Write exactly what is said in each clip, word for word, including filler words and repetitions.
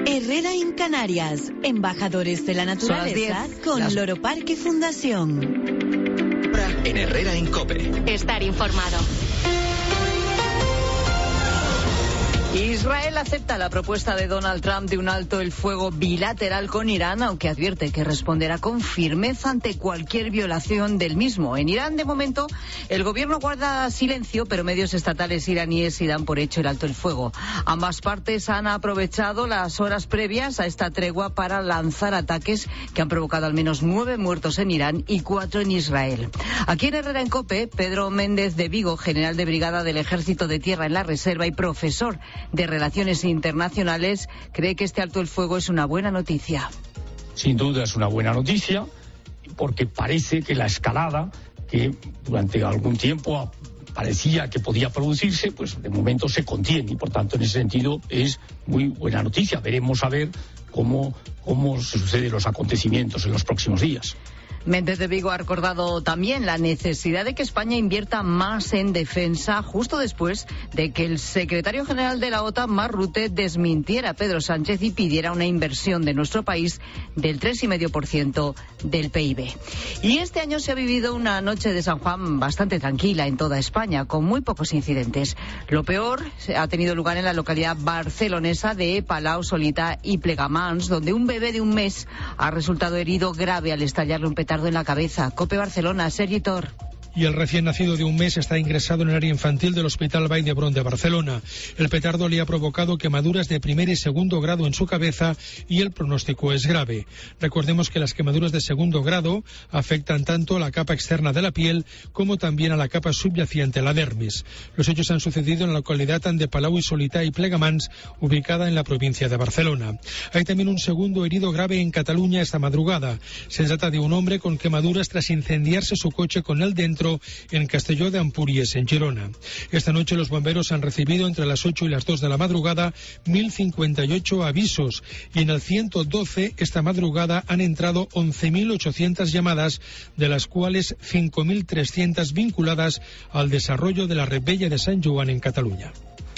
Herrera en Canarias, embajadores de la naturaleza con las... Loro Parque Fundación. En Herrera en COPE. Estar informado. Israel acepta la propuesta de Donald Trump de un alto el fuego bilateral con Irán, aunque advierte que responderá con firmeza ante cualquier violación del mismo. En Irán, de momento, el gobierno guarda silencio, pero medios estatales iraníes sí dan por hecho el alto el fuego. Ambas partes han aprovechado las horas previas a esta tregua para lanzar ataques que han provocado al menos nueve muertos en Irán y cuatro en Israel. Aquí en Herrera en COPE, Pedro Méndez de Vigo, general de brigada del Ejército de Tierra en la Reserva y profesor de Relaciones Internacionales, cree que este alto el fuego es una buena noticia. Sin duda es una buena noticia, porque parece que la escalada, que durante algún tiempo parecía que podía producirse, pues de momento se contiene, y por tanto en ese sentido es muy buena noticia. Veremos a ver cómo, cómo suceden los acontecimientos en los próximos días. Méndez de Vigo ha recordado también la necesidad de que España invierta más en defensa, justo después de que el secretario general de la OTAN, Mark Rutte, desmintiera a Pedro Sánchez y pidiera una inversión de nuestro país del tres coma cinco por ciento del P I B. Y este año se ha vivido una noche de San Juan bastante tranquila en toda España, con muy pocos incidentes. Lo peor ha tenido lugar en la localidad barcelonesa de Palau, Solita y Plegamans, donde un bebé de un mes ha resultado herido grave al estallarle un petardo en la cabeza. COPE Barcelona, Sergi Tor. Y el recién nacido de un mes está ingresado en el área infantil del Hospital Vall d'Hebron de Barcelona. El petardo le ha provocado quemaduras de primer y segundo grado en su cabeza y el pronóstico es grave. Recordemos que las quemaduras de segundo grado afectan tanto a la capa externa de la piel como también a la capa subyacente, la dermis. Los hechos han sucedido en la localidad de Palau y Solità y Plegamans, ubicada en la provincia de Barcelona. Hay también un segundo herido grave en Cataluña esta madrugada. Se trata de un hombre con quemaduras tras incendiarse su coche con él dentro en Castelló de Ampúries, en Girona. Esta noche los bomberos han recibido entre las ocho y las dos de la madrugada mil cincuenta y ocho avisos y en el ciento doce esta madrugada han entrado once mil ochocientas llamadas, de las cuales cinco mil trescientas vinculadas al desarrollo de la Rebella de Sant Joan en Cataluña.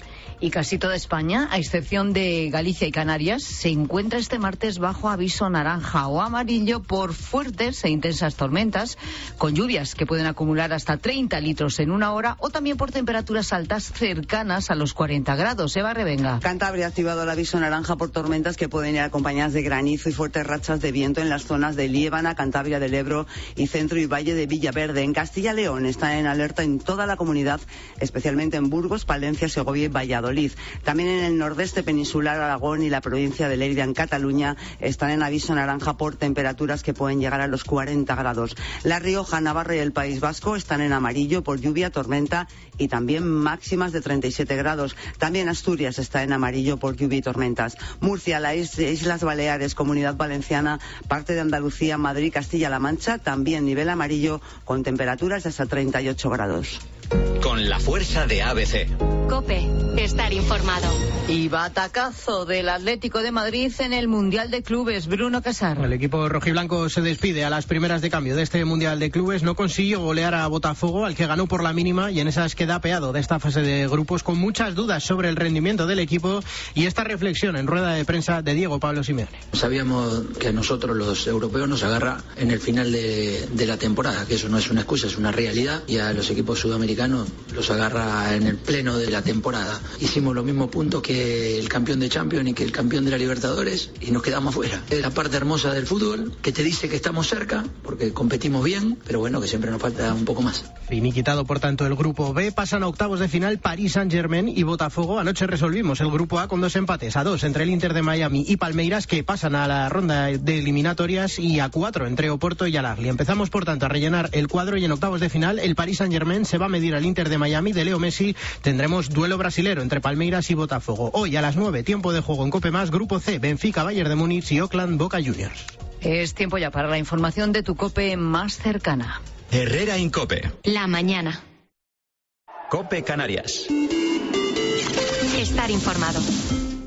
Y casi toda España, a excepción de Galicia y Canarias, se encuentra este martes bajo aviso naranja o amarillo por fuertes e intensas tormentas, con lluvias que pueden acumular hasta treinta litros en una hora, o también por temperaturas altas cercanas a los cuarenta grados. Eva Revenga. Cantabria ha activado el aviso naranja por tormentas que pueden ir acompañadas de granizo y fuertes rachas de viento en las zonas de Liébana, Cantabria del Ebro y centro y valle de Villaverde. En Castilla y León están en alerta en toda la comunidad, especialmente en Burgos, Palencia, Segovia y Valladolid. También en el nordeste peninsular, Aragón y la provincia de Lleida en Cataluña están en aviso naranja por temperaturas que pueden llegar a los cuarenta grados. La Rioja, Navarra y el País Vasco están en amarillo por lluvia, tormenta y también máximas de treinta y siete grados. También Asturias está en amarillo por lluvia y tormentas. Murcia, las Islas Baleares, Comunidad Valenciana, parte de Andalucía, Madrid, Castilla-La Mancha, también nivel amarillo con temperaturas de hasta treinta y ocho grados. Con la fuerza de A B C. COPE, estar informado. Y batacazo del Atlético de Madrid en el Mundial de Clubes. Bruno Casar. El equipo rojiblanco se despide a las primeras de cambio de este Mundial de Clubes. No consiguió golear a Botafogo, al que ganó por la mínima, y en esas queda apeado de esta fase de grupos, con muchas dudas sobre el rendimiento del equipo y esta reflexión en rueda de prensa de Diego Pablo Simeone. Sabíamos que a nosotros los europeos nos agarra en el final de, de la temporada, que eso no es una excusa, es una realidad, y a los equipos sudamericanos los agarra en el pleno de la temporada. Hicimos los mismos puntos que el campeón de Champions y que el campeón de la Libertadores y nos quedamos fuera. Es la parte hermosa del fútbol, que te dice que estamos cerca porque competimos bien, pero bueno, que siempre nos falta un poco más. Finiquitado por tanto el grupo B, pasan a octavos de final Paris Saint-Germain y Botafogo. Anoche resolvimos el grupo A con dos empates a dos entre el Inter de Miami y Palmeiras, que pasan a la ronda de eliminatorias, y a cuatro entre Oporto y Al-Ahly. Empezamos por tanto a rellenar el cuadro, y en octavos de final el Paris Saint-Germain se va a medir al Inter de Miami de Leo Messi. Tendremos duelo brasilero entre Palmeiras y Botafogo. Hoy a las nueve, tiempo de juego en COPE más, grupo C, Benfica, Bayern de Múnich y Oakland, Boca Juniors. Es tiempo ya para la información de tu COPE más cercana. Herrera en COPE. La mañana. COPE Canarias. Estar informado.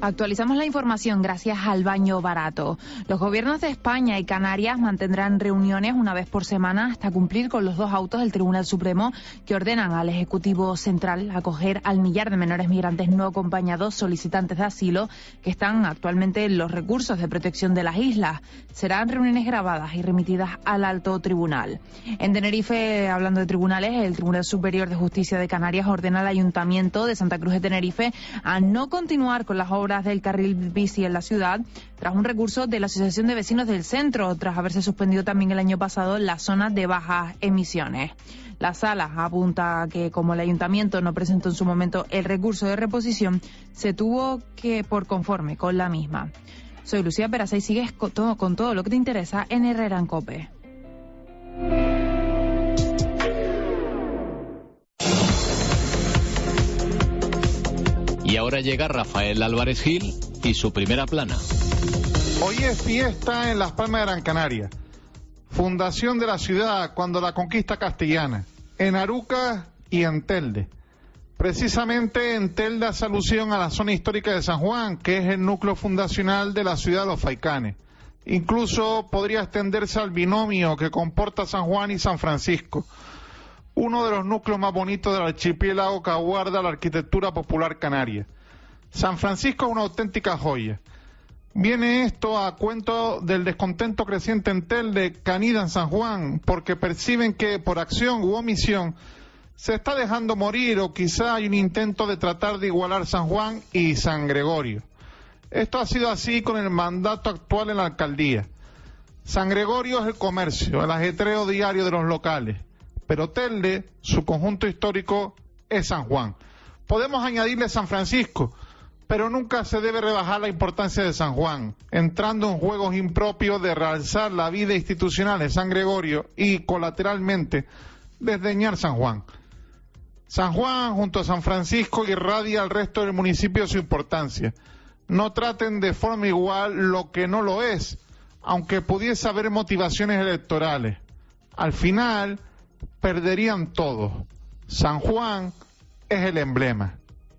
Actualizamos la información gracias al baño barato. Los gobiernos de España y Canarias mantendrán reuniones una vez por semana hasta cumplir con los dos autos del Tribunal Supremo que ordenan al Ejecutivo Central acoger al millar de menores migrantes no acompañados solicitantes de asilo que están actualmente en los recursos de protección de las islas. Serán reuniones grabadas y remitidas al alto tribunal. En Tenerife, hablando de tribunales, el Tribunal Superior de Justicia de Canarias ordena al Ayuntamiento de Santa Cruz de Tenerife a no continuar con las obras del carril bici en la ciudad tras un recurso de la Asociación de Vecinos del Centro, tras haberse suspendido también el año pasado las zonas de bajas emisiones. La sala apunta que como el ayuntamiento no presentó en su momento el recurso de reposición, se tuvo que por conforme con la misma. Soy Lucía Peraza y sigues con todo, con todo lo que te interesa en Herrera en COPE. Y ahora llega Rafael Álvarez Gil y su primera plana. Hoy es fiesta en Las Palmas de Gran Canaria. Fundación de la ciudad cuando la conquista castellana. En Arucas y en Telde. Precisamente en Telde hace alusión a la zona histórica de San Juan, que es el núcleo fundacional de la ciudad de los Faicanes. Incluso podría extenderse al binomio que comporta San Juan y San Francisco. Uno de los núcleos más bonitos del archipiélago que aguarda la arquitectura popular canaria. San Francisco es una auténtica joya. Viene esto a cuento del descontento creciente en Telde, que anida en San Juan, porque perciben que por acción u omisión se está dejando morir o quizá hay un intento de tratar de igualar San Juan y San Gregorio. Esto ha sido así con el mandato actual en la alcaldía. San Gregorio es el comercio, el ajetreo diario de los locales. Pero Telde, su conjunto histórico, es San Juan. Podemos añadirle San Francisco, pero nunca se debe rebajar la importancia de San Juan, entrando en juegos impropios de realzar la vida institucional de San Gregorio y, colateralmente, desdeñar San Juan. San Juan, junto a San Francisco, irradia al resto del municipio su importancia. No traten de forma igual lo que no lo es, aunque pudiese haber motivaciones electorales. Al final perderían todos. San Juan es el emblema.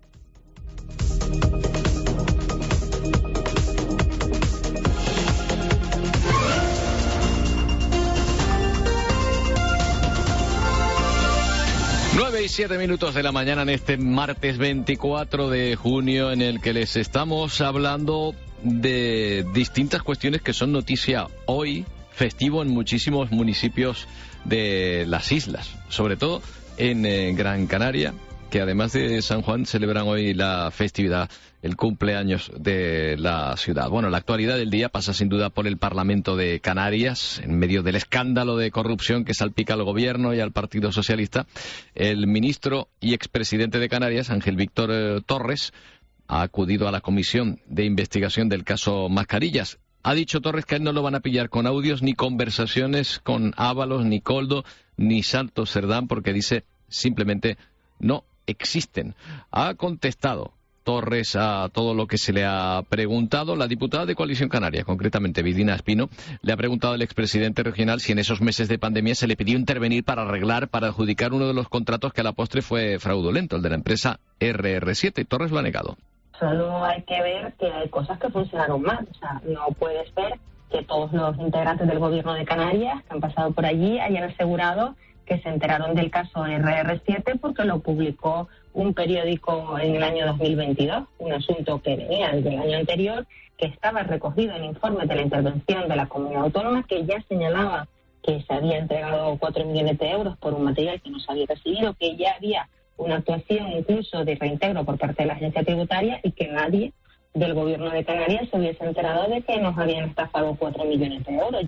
Nueve y siete minutos de la mañana en este martes veinticuatro de junio, en el que les estamos hablando de distintas cuestiones que son noticia hoy, festivo en muchísimos municipios de las islas, sobre todo en eh, Gran Canaria, que además de San Juan celebran hoy la festividad, el cumpleaños de la ciudad. Bueno, la actualidad del día pasa sin duda por el Parlamento de Canarias, en medio del escándalo de corrupción que salpica al gobierno y al Partido Socialista. El ministro y expresidente de Canarias, Ángel Víctor eh, Torres, ha acudido a la comisión de investigación del caso Mascarillas. Ha dicho Torres que a él no lo van a pillar con audios ni conversaciones con Ábalos, ni Koldo, ni Santos Cerdán, porque dice simplemente no existen. Ha contestado Torres a todo lo que se le ha preguntado. La diputada de Coalición Canaria, concretamente Vidina Espino, le ha preguntado al expresidente regional si en esos meses de pandemia se le pidió intervenir para arreglar, para adjudicar uno de los contratos que a la postre fue fraudulento, el de la empresa erre erre siete, y Torres lo ha negado. Solo hay que ver que hay cosas que funcionaron mal. O sea, no puedes ver que todos los integrantes del gobierno de Canarias que han pasado por allí hayan asegurado que se enteraron del caso erre erre siete porque lo publicó un periódico en el año dos mil veintidós, un asunto que venía del año anterior, que estaba recogido en informes de la intervención de la comunidad autónoma, que ya señalaba que se había entregado cuatro millones de euros por un material que no se había recibido, que ya había una actuación incluso de reintegro por parte de la agencia tributaria y que nadie del gobierno de Canarias se hubiese enterado de que nos habían estafado cuatro millones de euros.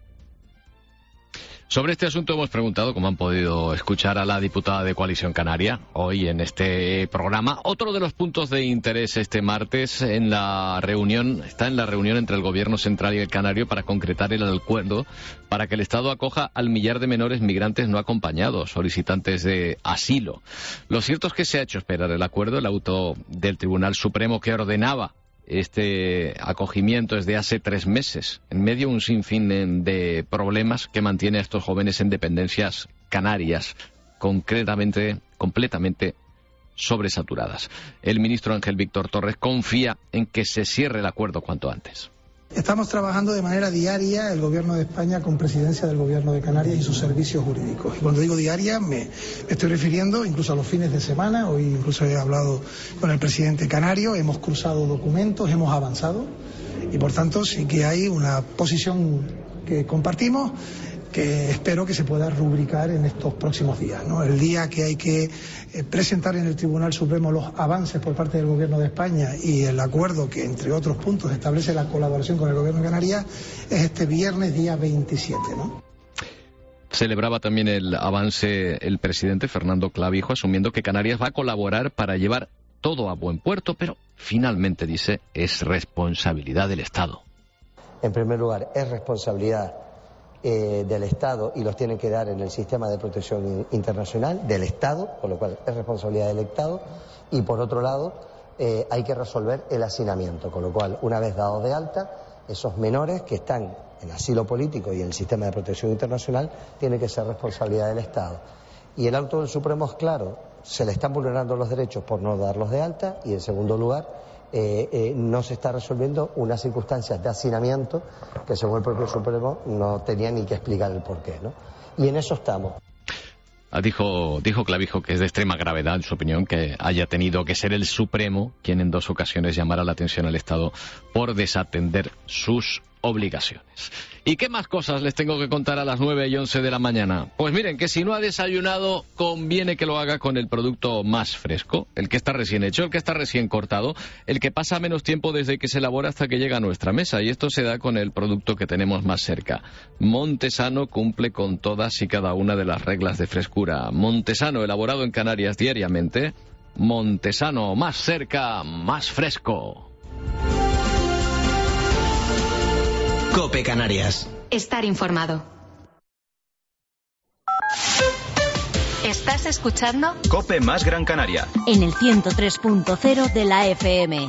Sobre este asunto hemos preguntado, como han podido escuchar, a la diputada de Coalición Canaria hoy en este programa. Otro de los puntos de interés este martes en la reunión está en la reunión entre el Gobierno central y el canario para concretar el acuerdo para que el Estado acoja al millar de menores migrantes no acompañados, solicitantes de asilo. Lo cierto es que se ha hecho esperar el acuerdo. El auto del Tribunal Supremo que ordenaba este acogimiento desde hace tres meses, en medio de un sinfín de problemas que mantiene a estos jóvenes en dependencias canarias, concretamente, completamente sobresaturadas. El ministro Ángel Víctor Torres confía en que se cierre el acuerdo cuanto antes. Estamos trabajando de manera diaria el Gobierno de España con presidencia del Gobierno de Canarias y sus servicios jurídicos. Y cuando digo diaria me estoy refiriendo incluso a los fines de semana. Hoy incluso he hablado con el presidente canario, hemos cruzado documentos, hemos avanzado y por tanto sí que hay una posición que compartimos, que espero que se pueda rubricar en estos próximos días, ¿no? El día que hay que eh, presentar en el Tribunal Supremo los avances por parte del Gobierno de España y el acuerdo que, entre otros puntos, establece la colaboración con el Gobierno de Canarias es este viernes, día veintisiete, ¿no? Celebraba también el avance el presidente Fernando Clavijo, asumiendo que Canarias va a colaborar para llevar todo a buen puerto, pero finalmente, dice, es responsabilidad del Estado. En primer lugar, es responsabilidad Eh, del Estado y los tienen que dar en el sistema de protección internacional del Estado, con lo cual es responsabilidad del Estado, y por otro lado eh, hay que resolver el hacinamiento, con lo cual una vez dados de alta, esos menores que están en asilo político y en el sistema de protección internacional tienen que ser responsabilidad del Estado. Y el auto del Supremo es claro, se le están vulnerando los derechos por no darlos de alta y en segundo lugar Eh, eh, no se está resolviendo unas circunstancias de hacinamiento que según el propio Supremo no tenía ni que explicar el porqué, ¿no? Y en eso estamos. Dijo, dijo Clavijo que es de extrema gravedad, en su opinión, que haya tenido que ser el Supremo quien en dos ocasiones llamara la atención al Estado por desatender sus obligaciones. ¿Y qué más cosas les tengo que contar a las nueve y once de la mañana? Pues miren, que si no ha desayunado, conviene que lo haga con el producto más fresco, el que está recién hecho, el que está recién cortado, el que pasa menos tiempo desde que se elabora hasta que llega a nuestra mesa, y esto se da con el producto que tenemos más cerca. Montesano cumple con todas y cada una de las reglas de frescura. Montesano, elaborado en Canarias diariamente. Montesano, más cerca, más fresco. COPE Canarias. Estar informado. ¿Estás escuchando? COPE más Gran Canaria. En el ciento tres punto cero de la F M.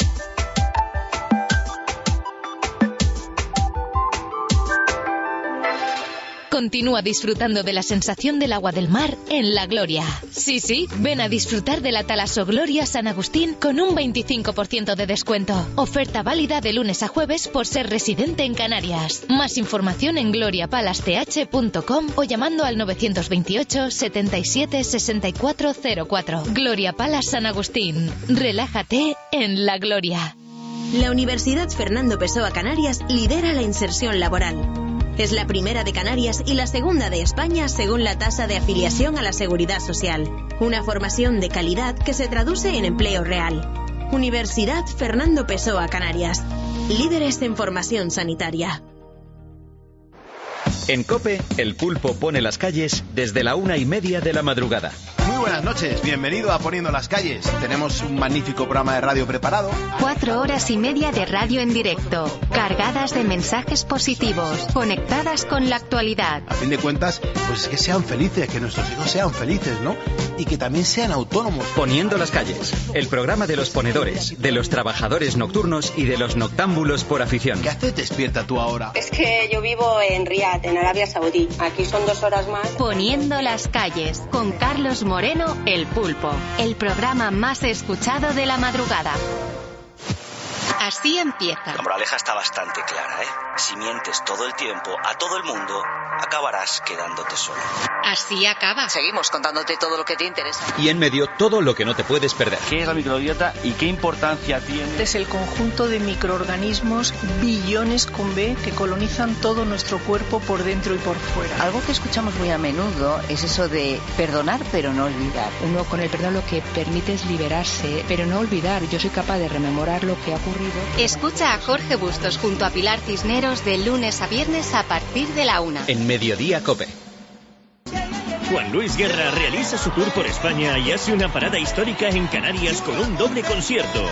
Continúa disfrutando de la sensación del agua del mar en La Gloria. Sí, sí, ven a disfrutar de la Talaso Gloria San Agustín con un veinticinco por ciento de descuento. Oferta válida de lunes a jueves por ser residente en Canarias. Más información en gloria palace t h punto com o llamando al novecientos veintiocho, setenta y siete, sesenta y cuatro cero cuatro. Gloria Palace San Agustín. Relájate en La Gloria. La Universidad Fernando Pessoa Canarias lidera la inserción laboral. Es la primera de Canarias y la segunda de España según la tasa de afiliación a la Seguridad Social. Una formación de calidad que se traduce en empleo real. Universidad Fernando Pessoa Canarias. Líderes en formación sanitaria. En COPE, el pulpo pone las calles desde la una y media de la madrugada. Muy buenas noches, bienvenido a Poniendo las Calles. Tenemos un magnífico programa de radio preparado. Cuatro horas y media de radio en directo, cargadas de mensajes positivos, conectadas con la actualidad. A fin de cuentas, pues que sean felices, que nuestros hijos sean felices, ¿no? Y que también sean autónomos. Poniendo las Calles, el programa de los ponedores, de los trabajadores nocturnos y de los noctámbulos por afición. ¿Qué haces despierta tú ahora? Es que yo vivo en Riad, en Arabia Saudí. Aquí son dos horas más. Poniendo las Calles, con Carlos Moreno, El Pulpo, el programa más escuchado de la madrugada. Así empieza. La moraleja está bastante clara, ¿eh? Si mientes todo el tiempo a todo el mundo, acabarás quedándote solo. Así acaba. Seguimos contándote todo lo que te interesa. Y en medio, todo lo que no te puedes perder. ¿Qué es la microbiota y qué importancia tiene? Es el conjunto de microorganismos, billones con B, que colonizan todo nuestro cuerpo por dentro y por fuera. Algo que escuchamos muy a menudo es eso de perdonar pero no olvidar. Uno con el perdón lo que permite es liberarse, pero no olvidar. Yo soy capaz de rememorar lo que ha ocurrido. Escucha a Jorge Bustos junto a Pilar Cisneros de lunes a viernes a partir de la una. En Mediodía COPE. Juan Luis Guerra realiza su tour por España y hace una parada histórica en Canarias con un doble concierto.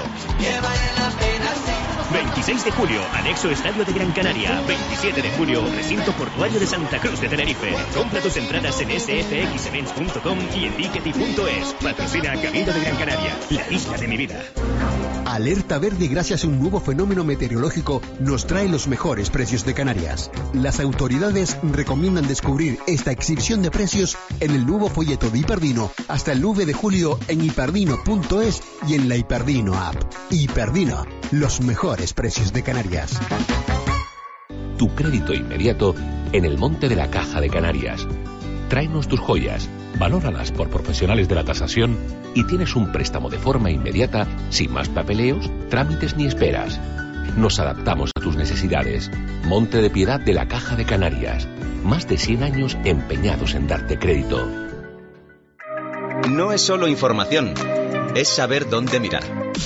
veintiséis de julio, anexo Estadio de Gran Canaria. veintisiete de julio, recinto portuario de Santa Cruz de Tenerife. Compra tus entradas en s f x events punto com y en tickety punto es. Patrocina Cabildo de Gran Canaria, la isla de mi vida. Alerta verde gracias a un nuevo fenómeno meteorológico nos trae los mejores precios de Canarias. Las autoridades recomiendan descubrir esta exhibición de precios en el nuevo folleto de Hiperdino hasta el nueve de julio en hiperdino punto es y en la Hiperdino app. Hiperdino, los mejores precios de Canarias. Tu crédito inmediato en el Monte de la Caja de Canarias. Tráenos tus joyas, valóralas por profesionales de la tasación y tienes un préstamo de forma inmediata, sin más papeleos, trámites ni esperas. Nos adaptamos a tus necesidades. Monte de Piedad de la Caja de Canarias. Más de cien años empeñados en darte crédito. No es solo información, es saber dónde mirar.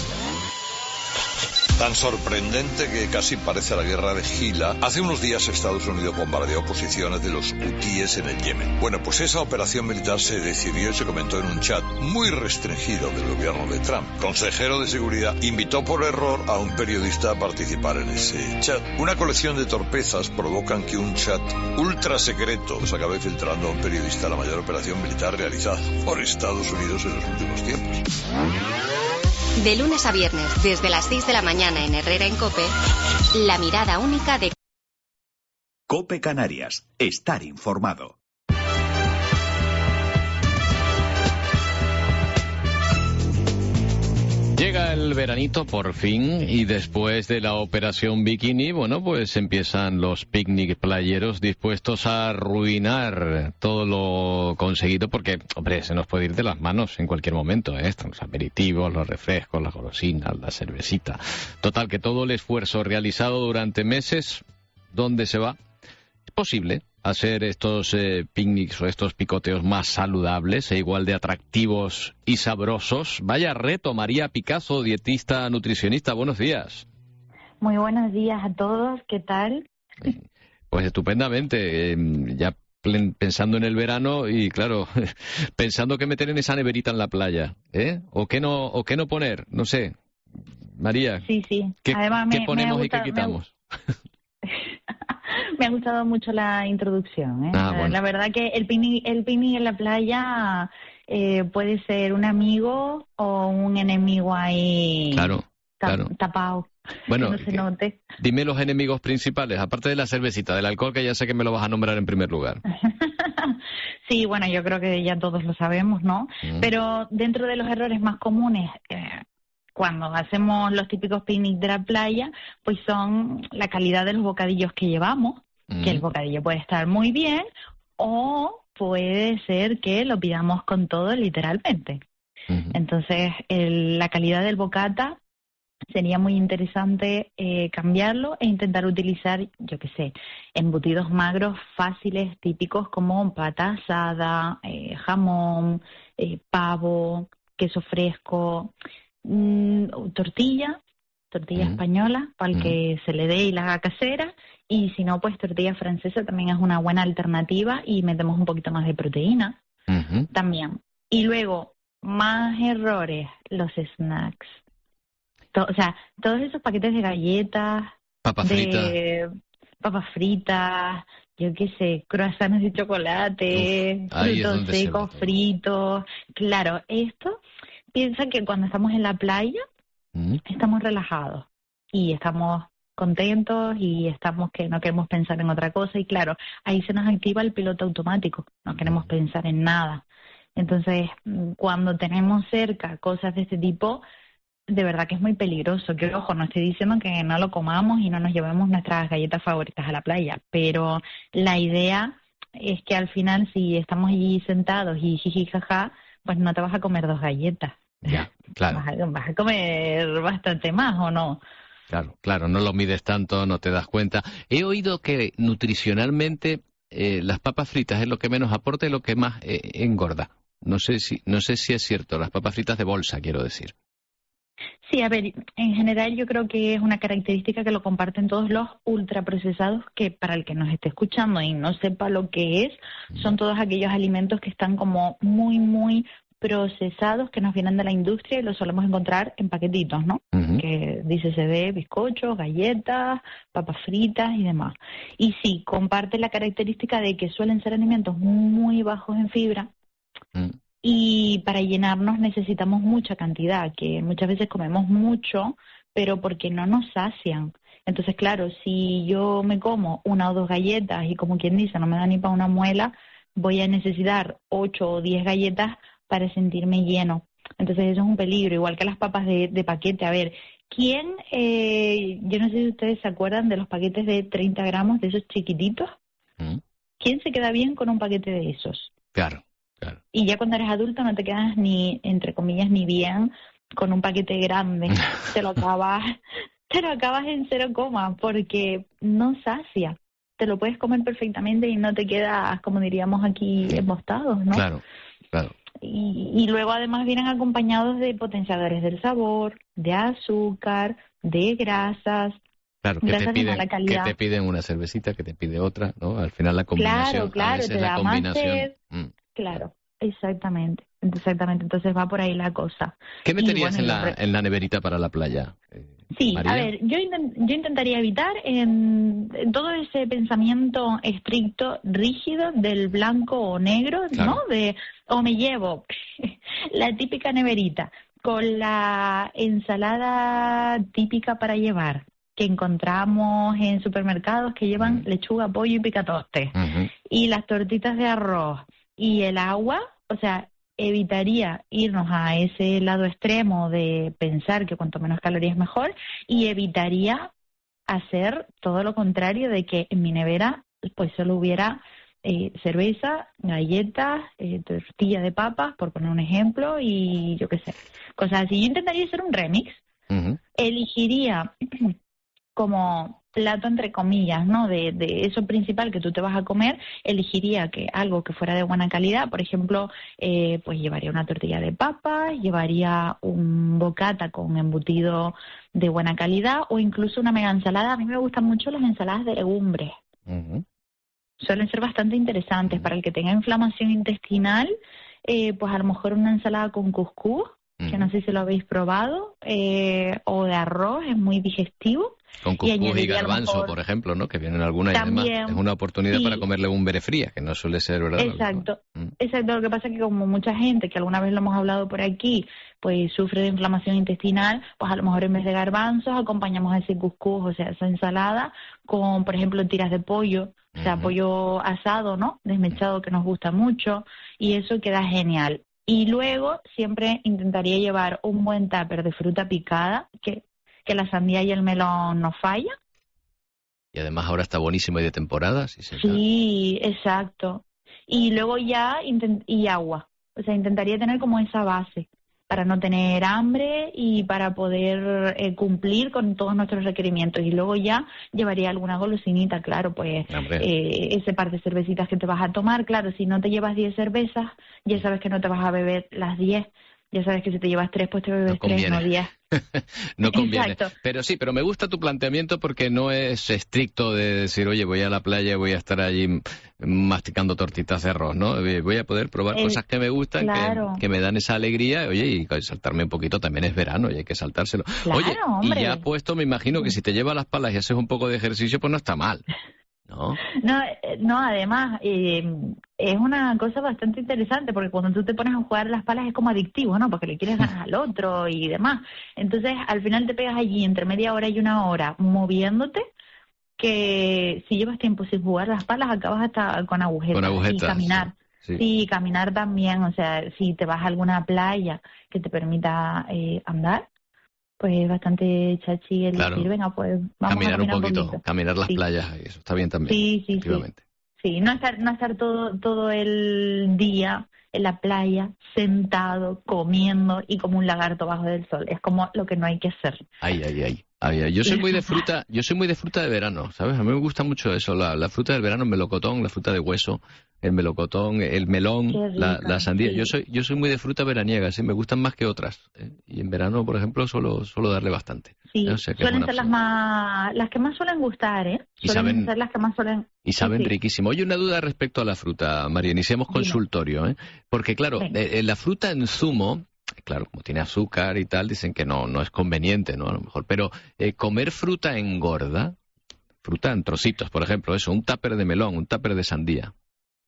Tan sorprendente que casi parece la guerra de Gila. Hace unos días Estados Unidos bombardeó posiciones de los hutíes en el Yemen. Bueno, pues esa operación militar se decidió y se comentó en un chat muy restringido del gobierno de Trump. Consejero de Seguridad invitó por error a un periodista a participar en ese chat. Una colección de torpezas provocan que un chat ultra secreto se acabe filtrando a un periodista la mayor operación militar realizada por Estados Unidos en los últimos tiempos. De lunes a viernes, desde las seis de la mañana en Herrera en COPE, la mirada única de COPE Canarias. Estar informado. Llega el veranito por fin y después de la operación Bikini, bueno, pues empiezan los picnic playeros dispuestos a arruinar todo lo conseguido porque, hombre, se nos puede ir de las manos en cualquier momento, ¿eh? Están los aperitivos, los refrescos, las golosinas, la cervecita. Total, que todo el esfuerzo realizado durante meses, ¿dónde se va? Es posible hacer estos eh, picnics o estos picoteos más saludables e igual de atractivos y sabrosos. Vaya reto, María Picazo, dietista, nutricionista. Buenos días. Muy buenos días a todos. ¿Qué tal? Pues estupendamente. Eh, ya pensando en el verano y, claro, pensando qué meter en esa neverita en la playa, ¿eh? O qué no, o qué no poner, no sé. María, sí, sí. ¿qué, Además, ¿qué me, ponemos me y qué quitamos? Me ha gustado mucho la introducción, ¿eh? Ah, bueno. La verdad que el picnic, el picnic en la playa eh, puede ser un amigo o un enemigo ahí claro, ta claro. tapado, bueno, que no se note. Dime los enemigos principales, aparte de la cervecita, del alcohol, que ya sé que me lo vas a nombrar en primer lugar. Sí, bueno, yo creo que ya todos lo sabemos, ¿no? Mm. Pero dentro de los errores más comunes, eh, cuando hacemos los típicos picnics de la playa, pues son la calidad de los bocadillos que llevamos, mm. que el bocadillo puede estar muy bien o puede ser que lo pidamos con todo literalmente. Mm. Entonces, el, la calidad del bocata sería muy interesante eh, cambiarlo e intentar utilizar, yo qué sé, embutidos magros fáciles, típicos como pata asada, eh, jamón, eh, pavo, queso fresco, mmm, tortilla, tortilla mm. española, para el mm. que se le dé y la haga casera, y si no, pues tortilla francesa también es una buena alternativa y metemos un poquito más de proteína mm-hmm. también. Y luego, más errores, los snacks. To- o sea, todos esos paquetes de galletas, papas de fritas, papas fritas, yo qué sé, croissants de chocolate, Uf, frutos secos fritos. Claro, esto, piensa que cuando estamos en la playa, ¿Mm? estamos relajados y estamos contentos y estamos que no queremos pensar en otra cosa y claro, ahí se nos activa el piloto automático, no queremos pensar en nada. Entonces, cuando tenemos cerca cosas de este tipo, de verdad que es muy peligroso. Que ojo, no estoy diciendo que no lo comamos y no nos llevemos nuestras galletas favoritas a la playa, pero la idea es que al final, si estamos allí sentados y jiji jaja, pues no te vas a comer dos galletas. Ya, claro. Vas a, vas a comer bastante más, ¿o no? Claro, claro, no lo mides tanto, no te das cuenta. He oído que nutricionalmente eh, las papas fritas es lo que menos aporta y lo que más eh, engorda. No sé si, no sé si es cierto, las papas fritas de bolsa, quiero decir. Sí, a ver, en general yo creo que es una característica que lo comparten todos los ultraprocesados, que para el que nos esté escuchando y no sepa lo que es, son todos aquellos alimentos que están como muy, muy procesados, que nos vienen de la industria y los solemos encontrar en paquetitos, ¿no? Uh-huh. Que dice se ve bizcochos, galletas, papas fritas y demás. Y sí, comparte la característica de que suelen ser alimentos muy bajos en fibra, uh-huh. y para llenarnos necesitamos mucha cantidad, que muchas veces comemos mucho, pero porque no nos sacian. Entonces, claro, si yo me como una o dos galletas y, como quien dice, no me da ni para una muela, voy a necesitar ocho o diez galletas para sentirme lleno. Entonces eso es un peligro, igual que las papas de, de paquete. A ver, ¿quién, eh, yo no sé si ustedes se acuerdan de los paquetes de treinta gramos, de esos chiquititos? ¿Mm? ¿Quién se queda bien con un paquete de esos? Claro, claro. Y ya cuando eres adulto no te quedas ni, entre comillas, ni bien con un paquete grande. Te lo acabas, te lo acabas en cero coma, porque no sacia. Te lo puedes comer perfectamente y no te quedas, como diríamos aquí, embostados, ¿no? Claro, claro. Y, y luego además vienen acompañados de potenciadores del sabor, de azúcar, de grasas. Claro, que grasas te, piden, de mala calidad. que te piden una cervecita, que te pide otra, ¿no? Al final la combinación. Claro, claro, a veces te la da combinación. más sed. Mm. Claro, exactamente, exactamente. Entonces va por ahí la cosa. ¿Qué meterías bueno, en, la, en la neverita para la playa? Eh, Sí, María. a ver, yo, intent, yo intentaría evitar en, en todo ese pensamiento estricto, rígido, del blanco o negro, Claro. ¿no? De, o me llevo la típica neverita con la ensalada típica para llevar, que encontramos en supermercados que llevan Mm. lechuga, pollo y picatoste, Ujú. y las tortitas de arroz, y el agua, o sea, evitaría irnos a ese lado extremo de pensar que cuanto menos calorías mejor, y evitaría hacer todo lo contrario, de que en mi nevera pues solo hubiera eh, cerveza, galletas, eh, tortilla de papas, por poner un ejemplo, y yo qué sé, cosas así. Yo intentaría hacer un remix. Ujú. Elegiría como plato, entre comillas, ¿no? De, de eso principal que tú te vas a comer, elegiría que algo que fuera de buena calidad. Por ejemplo, eh, pues llevaría una tortilla de papas, llevaría un bocata con embutido de buena calidad, o incluso una mega ensalada. A mí me gustan mucho las ensaladas de legumbres. Ujú. Suelen ser bastante interesantes. Para el que tenga inflamación intestinal, eh, pues a lo mejor una ensalada con cuscús, que no sé si lo habéis probado, eh, o de arroz, es muy digestivo. Con cuscús y, añadiría a lo garbanzo, mejor- por ejemplo, ¿no? Que vienen algunas y También, además es una oportunidad sí. para comer legumbres frías, que no suele ser, ¿verdad? Exacto, Mm. exacto. Lo que pasa es que como mucha gente, que alguna vez lo hemos hablado por aquí, pues sufre de inflamación intestinal, pues a lo mejor en vez de garbanzos acompañamos ese cuscús, o sea, esa ensalada, con, por ejemplo, tiras de pollo, o sea, Ujú. pollo asado, ¿no? Desmechado, que nos gusta mucho, y eso queda genial. Y luego siempre intentaría llevar un buen tupper de fruta picada, que, que la sandía y el melón no fallan. Y además ahora está buenísimo y de temporada, sí, sí. Sí, exacto. Y luego ya, intent- y agua. O sea, intentaría tener como esa base para no tener hambre y para poder eh, cumplir con todos nuestros requerimientos. Y luego ya llevaría alguna golosinita, claro, pues Hombre. eh, ese par de cervecitas que te vas a tomar. Claro, si no te llevas diez cervezas, ya sabes que no te vas a beber las diez. Ya sabes que si te llevas tres, pues te bebes tres, conviene. no diez. No conviene. Exacto. Pero sí, pero me gusta tu planteamiento porque no es estricto de decir, oye, voy a la playa y voy a estar allí masticando tortitas de arroz, ¿no? Voy a poder probar Eh, cosas que me gustan, claro. que, que me dan esa alegría, oye, y saltarme un poquito también es verano y hay que saltárselo. Claro, oye, hombre. y ya puesto, me imagino que si te llevas las palas y haces un poco de ejercicio, pues no está mal, ¿no? No, eh, no, además, eh, es una cosa bastante interesante, porque cuando tú te pones a jugar las palas es como adictivo, ¿no? Porque le quieres ganar al otro y demás. Entonces, al final te pegas allí entre media hora y una hora moviéndote, que si llevas tiempo sin jugar las palas, acabas hasta con agujetas. Con agujetas, y caminar. sí, sí. Sí, caminar también. O sea, si te vas a alguna playa que te permita eh, andar, pues bastante chachi el Claro. decir, venga, pues vamos Caminar a un caminar poquito, poquito. caminar las Sí. playas, y eso está bien también. Sí, sí, sí. efectivamente. Sí, no estar, no estar todo, todo el día en la playa, sentado, comiendo y como un lagarto bajo del sol. Es como lo que no hay que hacer. Ay, ay, ay. Ay, ay. Yo soy muy de fruta, yo soy muy de fruta de verano, ¿sabes? A mí me gusta mucho eso, la, la fruta del verano, el melocotón, la fruta de hueso, el melocotón, el melón, Qué rica, la, la sandía. sí. Yo soy, yo soy muy de fruta veraniega, sí, me gustan más que otras. ¿eh? Y en verano, por ejemplo, suelo, suelo darle bastante. Sí, O sea que es suelen buena ser las opción. más, las que más suelen gustar, ¿eh? Y Suelen saben- ser las que más suelen... Y saben sí, sí. riquísimo. Oye, una duda respecto a la fruta, María. Iniciamos Dime. consultorio, ¿eh? Porque, claro, Venga. eh, eh, la fruta en zumo, claro, como tiene azúcar y tal, dicen que no, no es conveniente, ¿no? A lo mejor. Pero eh, comer fruta engorda, fruta en trocitos, por ejemplo, eso, un tupper de melón, un tupper de sandía.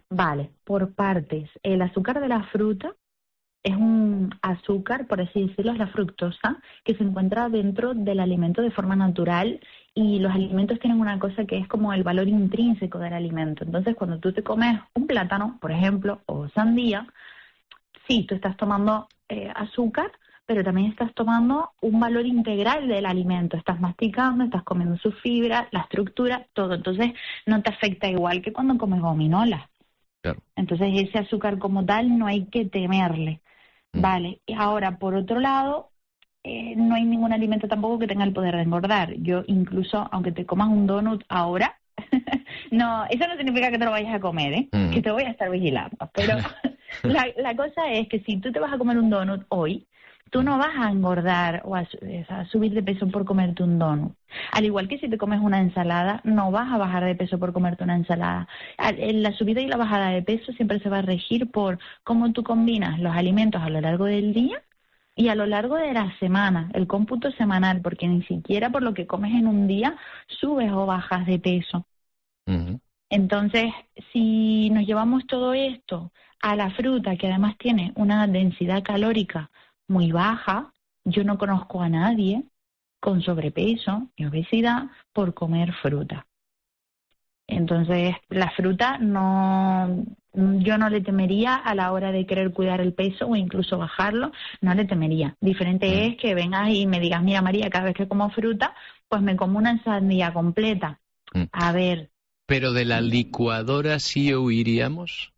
vale, por partes. El azúcar de la fruta es un azúcar, por así decirlo, es la fructosa, que se encuentra dentro del alimento de forma natural, y los alimentos tienen una cosa que es como el valor intrínseco del alimento. Entonces, cuando tú te comes un plátano, por ejemplo, o sandía, sí, tú estás tomando eh, azúcar, pero también estás tomando un valor integral del alimento. Estás masticando, estás comiendo su fibra, la estructura, todo. Entonces, no te afecta igual que cuando comes gominolas. Claro. Entonces, ese azúcar como tal no hay que temerle. Mm. Vale. Y ahora, por otro lado, eh, no hay ningún alimento tampoco que tenga el poder de engordar. Yo incluso, aunque te comas un donut ahora, no, eso no significa que te lo vayas a comer, ¿eh? Mm. Que te voy a estar vigilando. Pero la, la cosa es que si tú te vas a comer un donut hoy, tú no vas a engordar o a, a subir de peso por comerte un donut. Al igual que si te comes una ensalada, no vas a bajar de peso por comerte una ensalada. La subida y la bajada de peso siempre se va a regir por cómo tú combinas los alimentos a lo largo del día y a lo largo de la semana, el cómputo semanal, porque ni siquiera por lo que comes en un día subes o bajas de peso. Uh-huh. Entonces, si nos llevamos todo esto a la fruta, que además tiene una densidad calórica muy baja, yo no conozco a nadie con sobrepeso y obesidad por comer fruta. Entonces, la fruta no, yo no le temería a la hora de querer cuidar el peso o incluso bajarlo, no le temería. Diferente mm. es que vengas y me digas, mira María, cada vez que como fruta, pues me como una sandía completa. Mm. A ver. ¿Pero de la licuadora sí huiríamos?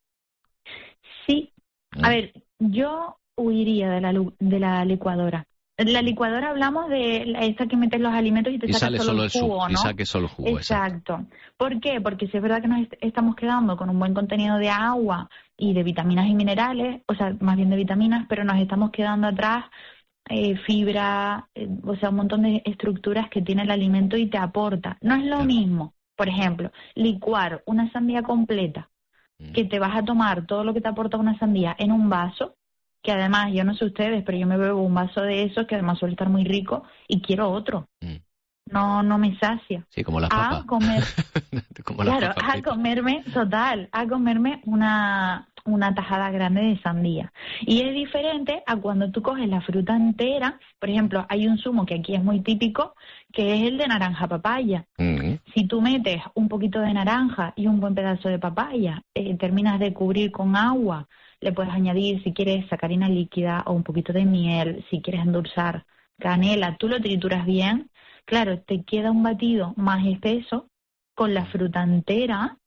Sí. Mm. A ver, yo huiría de la, de la licuadora. La licuadora hablamos de la, esa que metes los alimentos y te y sale solo, solo el jugo, jugo, ¿no? Y saque solo el jugo. Exacto. Exacto. ¿Por qué? Porque si es verdad que nos est estamos quedando con un buen contenido de agua y de vitaminas y minerales, o sea, más bien de vitaminas, pero nos estamos quedando atrás eh, fibra, eh, o sea, un montón de estructuras que tiene el alimento y te aporta. No es lo claro. mismo, por ejemplo, licuar una sandía completa, mm. que te vas a tomar todo lo que te aporta una sandía en un vaso, que además, yo no sé ustedes, pero yo me bebo un vaso de eso, que además suele estar muy rico, y quiero otro. Mm. No no me sacia. Sí, como la papa. A comer, como la claro, papa a comerme, total, a comerme una, una tajada grande de sandía. Y es diferente a cuando tú coges la fruta entera. Por ejemplo, hay un zumo que aquí es muy típico, que es el de naranja papaya. Mm. Si tú metes un poquito de naranja y un buen pedazo de papaya, eh, terminas de cubrir con agua. Le puedes añadir, si quieres, sacarina líquida o un poquito de miel, si quieres endulzar canela, tú lo trituras bien. Claro, te queda un batido más espeso con la fruta entera,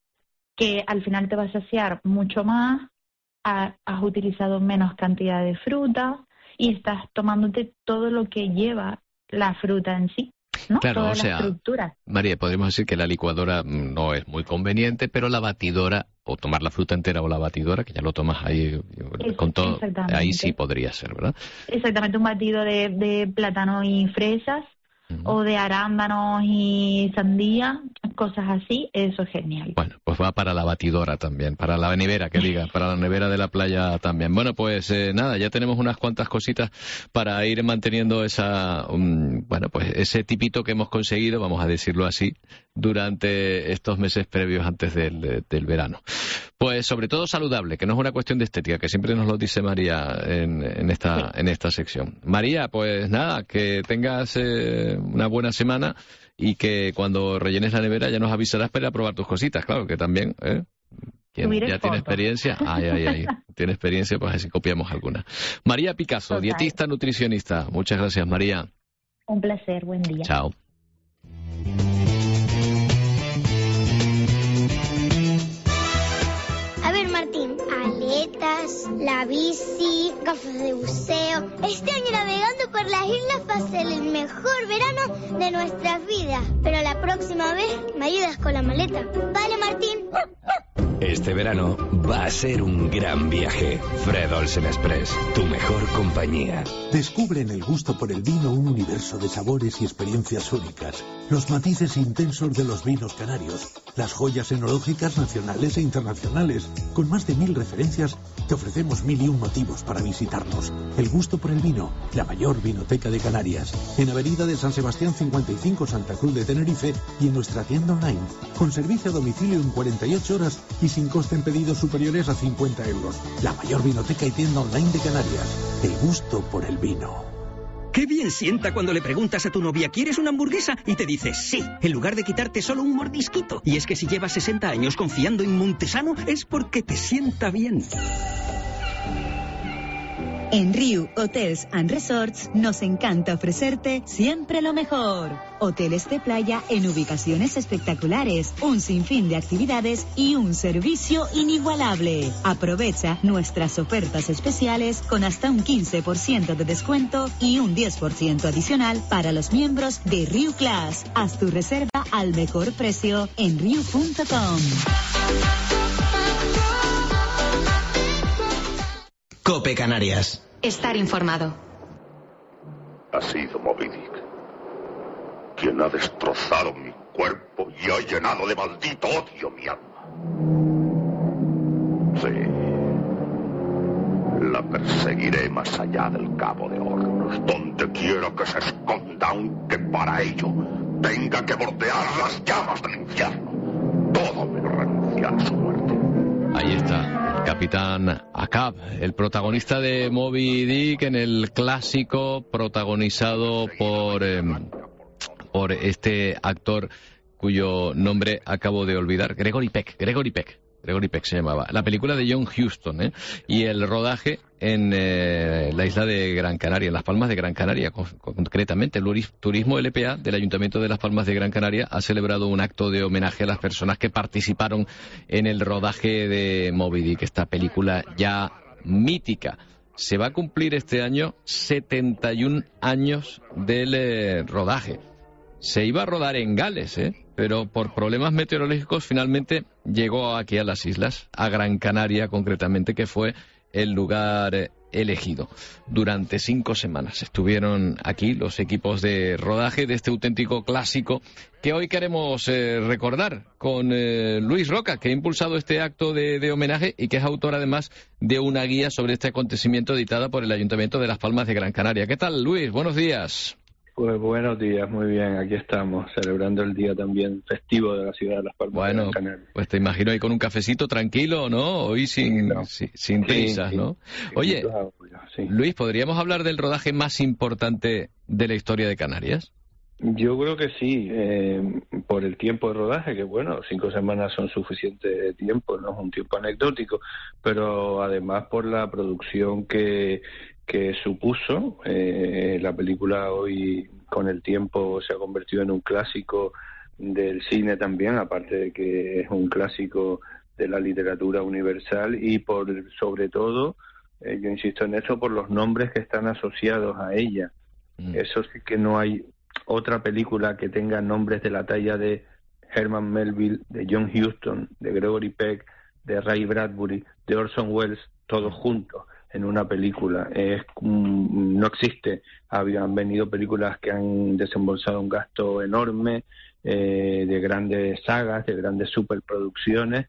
que al final te va a saciar mucho más, ha, has utilizado menos cantidad de fruta y estás tomándote todo lo que lleva la fruta en sí. ¿No? Claro, Toda o sea, María, podríamos decir que la licuadora no es muy conveniente, pero la batidora, o tomar la fruta entera o la batidora, que ya lo tomas ahí es, con todo, ahí sí podría ser, ¿verdad? Exactamente, un batido de, de plátano y fresas, uh-huh. o de arándanos y sandía, cosas así, eso es genial. Bueno, pues va para la batidora también, para la nevera, que diga, para la nevera de la playa también. Bueno, pues eh, nada, ya tenemos unas cuantas cositas para ir manteniendo esa, um, bueno, pues ese tipito que hemos conseguido, vamos a decirlo así, durante estos meses previos antes del, del verano. Pues sobre todo saludable, que no es una cuestión de estética, que siempre nos lo dice María en, en esta sí. en esta sección. María, pues nada, que tengas eh, una buena semana y que cuando rellenes la nevera ya nos avisarás para probar tus cositas, claro, que también, ¿eh? Quien ya foto. Tiene experiencia, ay, ay, ay, tiene experiencia, pues así copiamos alguna. María Picasso, Total. dietista, nutricionista. Muchas gracias, María. Un placer, buen día. Chao. Martín, aletas, la bici, gafas de buceo. Este año navegando por las islas va a ser el mejor verano de nuestras vidas. Pero la próxima vez me ayudas con la maleta. ¿Vale, Martín? Este verano va a ser un gran viaje. Fred Olsen Express, tu mejor compañía. Descubre en el gusto por el vino un universo de sabores y experiencias únicas. Los matices intensos de los vinos canarios. las joyas enológicas nacionales e internacionales. Con más de mil referencias, te ofrecemos mil y un motivos para visitarnos. El gusto por el vino, la mayor vinoteca de Canarias. En Avenida de San Sebastián cincuenta y cinco, Santa Cruz de Tenerife, y en nuestra tienda online. Con servicio a domicilio en cuarenta y ocho horas y sin coste en pedidos superiores a cincuenta euros. La mayor vinoteca y tienda online de Canarias. El gusto por el vino. ¡Qué bien sienta cuando le preguntas a tu novia ¿quieres una hamburguesa? Y te dice sí, en lugar de quitarte solo un mordisquito. Y es que si llevas sesenta años confiando en Montesano es porque te sienta bien. En Riu Hotels and Resorts nos encanta ofrecerte siempre lo mejor. Hoteles de playa en ubicaciones espectaculares, un sinfín de actividades y un servicio inigualable. Aprovecha nuestras ofertas especiales con hasta un quince por ciento de descuento y un diez por ciento adicional para los miembros de Riu Class. Haz tu reserva al mejor precio en riu punto com. COPE Canarias. Estar informado. Ha sido Moby Dick quien ha destrozado mi cuerpo y ha llenado de maldito odio mi alma. Sí. La perseguiré más allá del Cabo de Hornos, donde quiera que se esconda, aunque para ello tenga que bordear las llamas del infierno. Todo menos renunciar a su muerte. Ahí está, Capitán Ahab, el protagonista de Moby Dick en el clásico protagonizado por, eh, por este actor cuyo nombre acabo de olvidar, Gregory Peck, Gregory Peck. Gregory Peck se llamaba. La película de John Huston, ¿eh? Y el rodaje en eh, la isla de Gran Canaria, en Las Palmas de Gran Canaria, con, concretamente. El Turismo L P A del Ayuntamiento de Las Palmas de Gran Canaria ha celebrado un acto de homenaje a las personas que participaron en el rodaje de Moby Dick, esta película ya mítica. Se va a cumplir este año setenta y un años del eh, rodaje. Se iba a rodar en Gales, ¿eh? Pero por problemas meteorológicos finalmente llegó aquí a las islas, a Gran Canaria concretamente, que fue el lugar elegido. Durante cinco semanas estuvieron aquí los equipos de rodaje de este auténtico clásico que hoy queremos eh, recordar con eh, Luis Roca, que ha impulsado este acto de, de homenaje y que es autor además de una guía sobre este acontecimiento editada por el Ayuntamiento de Las Palmas de Gran Canaria. ¿Qué tal, Luis? Buenos días. Pues buenos días, muy bien, aquí estamos, celebrando el día también festivo de la ciudad de Las Palmas bueno, de Gran Canaria. Pues te imagino ahí con un cafecito tranquilo, ¿no? Hoy sin, sí, no. sin, sin prisas, sí, ¿no? Sí, Oye, sí. Luis, ¿podríamos hablar del rodaje más importante de la historia de Canarias? Yo creo que sí, eh, por el tiempo de rodaje, que bueno, cinco semanas son suficiente tiempo, no es un tiempo anecdótico, pero además por la producción que... que supuso eh, la película hoy con el tiempo se ha convertido en un clásico del cine también, aparte de que es un clásico de la literatura universal y por sobre todo, eh, yo insisto en eso, por los nombres que están asociados a ella. Mm. Eso sí que no hay otra película que tenga nombres de la talla de Herman Melville, de John Huston, de Gregory Peck, de Ray Bradbury, de Orson Welles, todos juntos en una película. Es no existe. Habían venido películas que han desembolsado un gasto enorme, eh, de grandes sagas, de grandes superproducciones,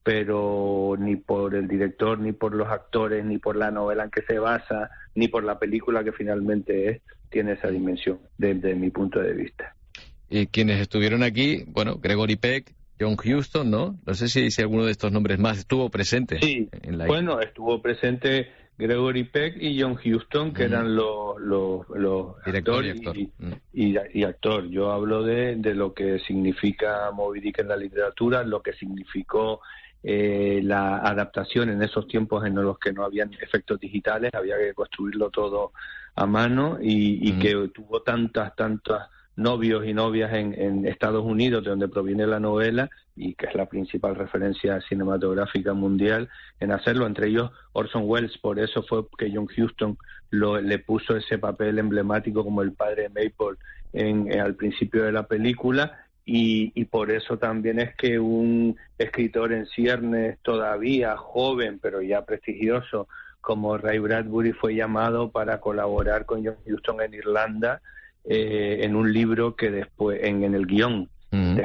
pero ni por el director, ni por los actores, ni por la novela en que se basa, ni por la película que finalmente es, tiene esa dimensión, desde mi punto de vista. Y quienes estuvieron aquí, bueno, Gregory Peck, John Huston, ¿no? No sé si, si alguno de estos nombres más estuvo presente. Sí, en la bueno, estuvo presente Gregory Peck y John Huston, que mm. eran los, los, los director y actor. Y, mm. y, y actor. Yo hablo de, de lo que significa Moby Dick en la literatura, lo que significó eh, la adaptación en esos tiempos en los que no habían efectos digitales, había que construirlo todo a mano y, y mm. que tuvo tantas, tantas novios y novias en, en Estados Unidos, de donde proviene la novela, y que es la principal referencia cinematográfica mundial en hacerlo, entre ellos Orson Welles. Por eso fue que John Huston lo, le puso ese papel emblemático como el padre de Maple en, en, al principio de la película, y, y por eso también es que un escritor en ciernes todavía joven, pero ya prestigioso, como Ray Bradbury, fue llamado para colaborar con John Huston en Irlanda, Eh, en un libro que después, en, en el guión, mm. después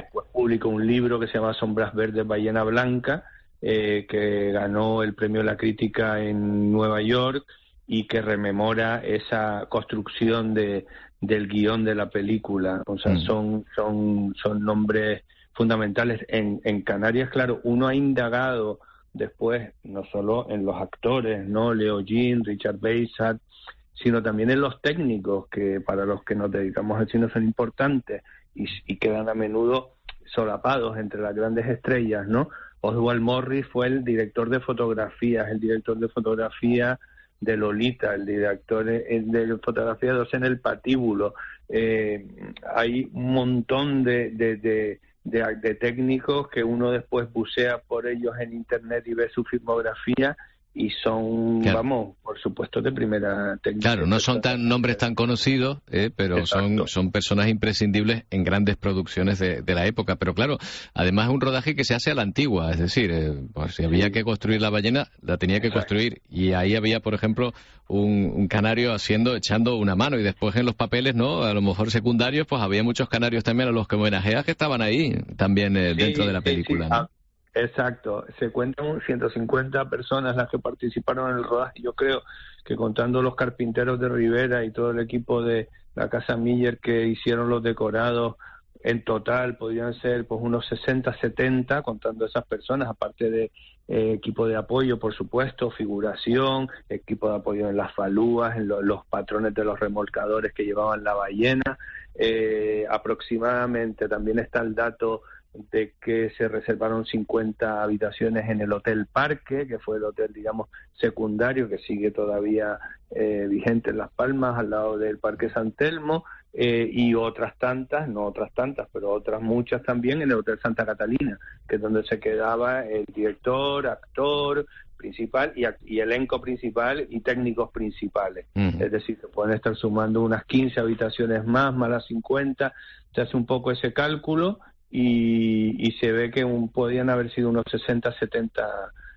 publicó un libro que se llama Sombras Verdes, Ballena Blanca, eh, que ganó el premio de la crítica en Nueva York y que rememora esa construcción de del guión de la película. O sea, mm. son son son nombres fundamentales. En, en Canarias, claro, uno ha indagado después no solo en los actores, ¿no? Leo Jean, Richard Basat, sino también en los técnicos, que para los que nos dedicamos al cine son importantes y, y quedan a menudo solapados entre las grandes estrellas, ¿no? Oswald Morris fue el director de fotografía, el director de fotografía de Lolita, el director de fotografía de Dos en el Patíbulo. Eh, hay un montón de, de, de, de, de técnicos que uno después bucea por ellos en internet y ve su filmografía y son, claro, vamos, por supuesto, de primera técnica. Claro, no son tan nombres tan conocidos, eh, pero son, son personas imprescindibles en grandes producciones de, de la época. Pero claro, además es un rodaje que se hace a la antigua, es decir, eh, pues si había que construir la ballena, la tenía que construir. Y ahí había, por ejemplo, un, un canario haciendo, echando una mano. Y después en los papeles, ¿no? A lo mejor secundarios, pues había muchos canarios también a los que homenajeas que estaban ahí, también eh, sí, dentro de la película, sí, sí. ¿no? Exacto, se cuentan ciento cincuenta personas las que participaron en el rodaje. Yo creo que contando los carpinteros de Rivera y todo el equipo de la Casa Miller que hicieron los decorados, en total podrían ser pues unos sesenta, setenta, contando esas personas, aparte de eh, equipo de apoyo, por supuesto, figuración, equipo de apoyo en las falúas, en lo, los patrones de los remolcadores que llevaban la ballena. Eh, aproximadamente también está el dato de que se reservaron cincuenta habitaciones en el Hotel Parque, que fue el hotel, digamos, secundario, que sigue todavía eh, vigente en Las Palmas, al lado del Parque San Telmo, eh, y otras tantas, no otras tantas, pero otras muchas también en el Hotel Santa Catalina, que es donde se quedaba el director, actor principal y, y elenco principal y técnicos principales. Uh-huh. Es decir, se pueden estar sumando unas quince habitaciones más, más las cincuenta, se hace un poco ese cálculo. Y, y se ve que un, podían haber sido unos sesenta, setenta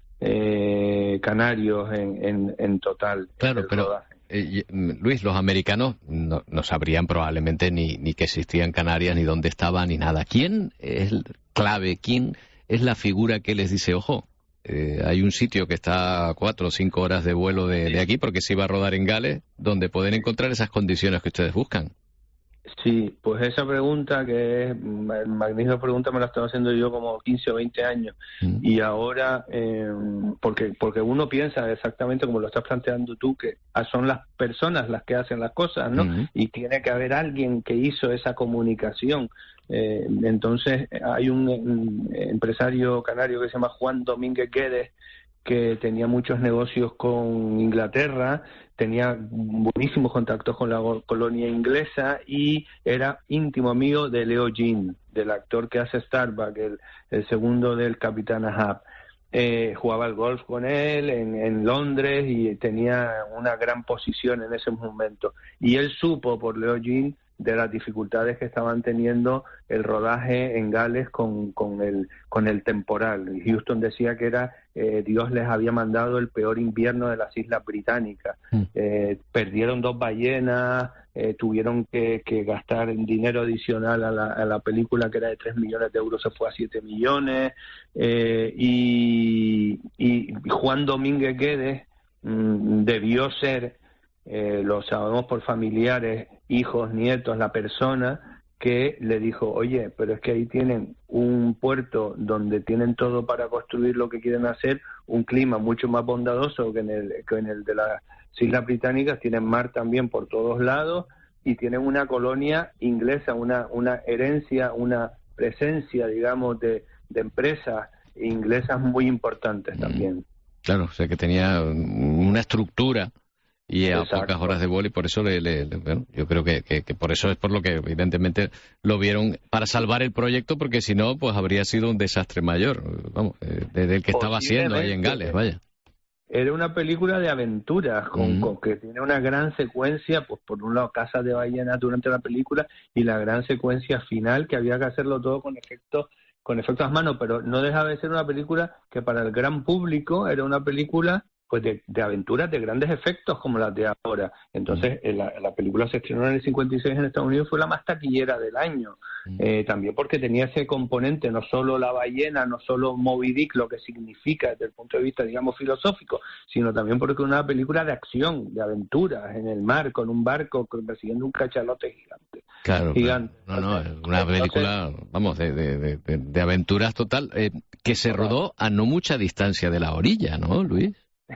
eh, canarios en, en, en total. Claro, pero eh, Luis, los americanos no, no sabrían probablemente ni, ni que existían Canarias, ni dónde estaban, ni nada. ¿Quién es clave? ¿Quién es la figura que les dice, ojo, eh, hay un sitio que está a cuatro o cinco horas de vuelo de, de aquí, porque se iba a rodar en Gales, donde pueden encontrar esas condiciones que ustedes buscan? Sí, pues esa pregunta, que es magnífica pregunta, me la estaba haciendo yo como quince o veinte años. Mm. Y ahora, eh, porque porque uno piensa exactamente como lo estás planteando tú, que son las personas las que hacen las cosas, ¿no? Mm. Y tiene que haber alguien que hizo esa comunicación. Eh, entonces, hay un, un empresario canario que se llama Juan Domínguez Guedes, que tenía muchos negocios con Inglaterra, tenía buenísimos contactos con la colonia inglesa y era íntimo amigo de Leo Jean, del actor que hace Starbuck, el, el segundo del Capitán Ahab. Eh, jugaba al golf con él en, en Londres y tenía una gran posición en ese momento. Y él supo por Leo Jean de las dificultades que estaban teniendo el rodaje en Gales con, con, el, con el temporal. Y Houston decía que era eh, Dios les había mandado el peor invierno de las Islas Británicas. Mm. Eh, perdieron dos ballenas, eh, tuvieron que, que gastar dinero adicional a la, a la película, que era de tres millones de euros, se fue a siete millones. Eh, y, y Juan Domínguez Guedes mmm, debió ser, Eh, lo sabemos por familiares, hijos, nietos, la persona que le dijo, oye, pero es que ahí tienen un puerto donde tienen todo para construir lo que quieren hacer, un clima mucho más bondadoso que en el, que en el de las Islas Británicas, tienen mar también por todos lados y tienen una colonia inglesa, una, una herencia, una presencia, digamos, de, de empresas inglesas muy importantes mm. también. Claro, o sea que tenía una estructura y a Exacto. pocas horas de vuelo, y por eso le, le, le, bueno, yo creo que, que, que por eso es por lo que evidentemente lo vieron para salvar el proyecto, porque si no, pues habría sido un desastre mayor, vamos, eh, desde el que estaba haciendo ahí en Gales, vaya. Era una película de aventuras, con, mm. con que tiene una gran secuencia, pues por un lado Casa de Ballenas durante la película y la gran secuencia final, que había que hacerlo todo con efectos con efectos a mano, pero no deja de ser una película que para el gran público era una película pues de, de aventuras de grandes efectos como las de ahora. Entonces, eh, la, la película se estrenó en el cincuenta y seis en Estados Unidos, fue la más taquillera del año. Eh, también porque tenía ese componente, no solo la ballena, no solo Moby Dick, lo que significa desde el punto de vista, digamos, filosófico, sino también porque es una película de acción, de aventuras en el mar, con un barco persiguiendo un cachalote gigante. Claro, gigante. Claro. No, no, es una película, vamos, de, de, de, de aventuras total, eh, que se rodó a no mucha distancia de la orilla, ¿no, Luis?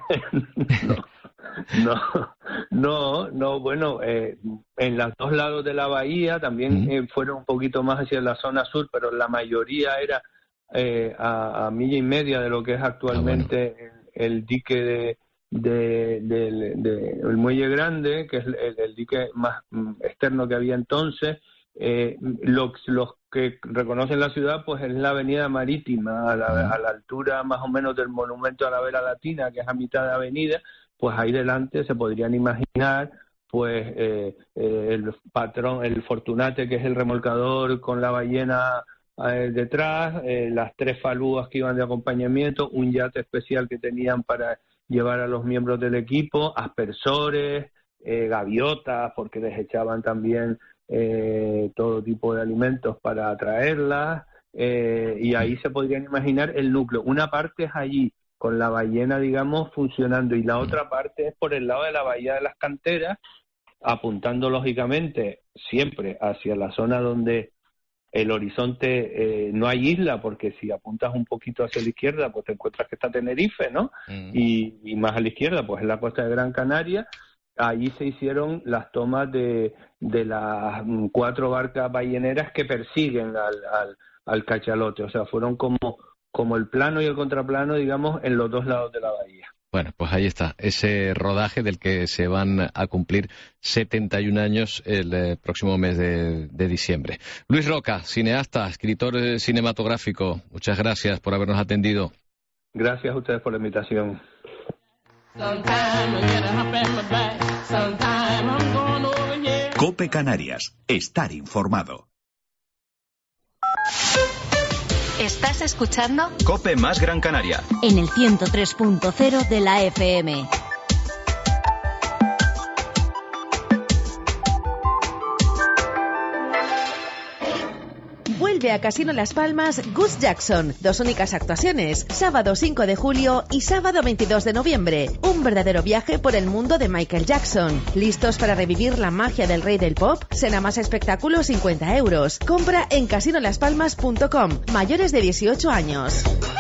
no, no, no, bueno, eh, en los dos lados de la bahía también eh, fueron un poquito más hacia la zona sur, pero la mayoría era eh, a, a milla y media de lo que es actualmente ah, bueno. el, el dique de, de, de, de, de el Muelle Grande, que es el, el dique más externo que había entonces. Eh, los, los que reconocen la ciudad, pues es la avenida marítima, a la, a la altura más o menos del monumento a la Vela Latina, que es a mitad de avenida, pues ahí delante se podrían imaginar pues eh, eh, el patrón, el Fortunate, que es el remolcador con la ballena eh, detrás, eh, las tres falúas que iban de acompañamiento, un yate especial que tenían para llevar a los miembros del equipo, aspersores, eh, gaviotas, porque les echaban también Eh, todo tipo de alimentos para atraerlas, eh, y ahí se podrían imaginar el núcleo. Una parte es allí con la ballena, digamos, funcionando, y la otra parte es por el lado de la bahía de las Canteras, apuntando lógicamente siempre hacia la zona donde el horizonte, eh, no hay isla, porque si apuntas un poquito hacia la izquierda pues te encuentras que está Tenerife, ¿no? Mm. Y, y más a la izquierda pues es la costa de Gran Canaria. Allí se hicieron las tomas de, de las cuatro barcas balleneras que persiguen al, al, al cachalote. O sea, fueron como, como el plano y el contraplano, digamos, en los dos lados de la bahía. Bueno, pues ahí está, ese rodaje del que se van a cumplir setenta y un años el eh, próximo mes de, de diciembre. Luis Roca, cineasta, escritor eh, cinematográfico, muchas gracias por habernos atendido. Gracias a ustedes por la invitación. COPE Canarias. Estar informado. ¿Estás escuchando? COPE más Gran Canaria. En el ciento tres punto cero de la F M. Vuelve a Casino Las Palmas Gus Jackson. Dos únicas actuaciones, sábado cinco de julio y sábado veintidós de noviembre. Un verdadero viaje por el mundo de Michael Jackson. ¿Listos para revivir la magia del rey del pop? Cena más espectáculo, cincuenta euros. Compra en casino las palmas punto com. Mayores de dieciocho años.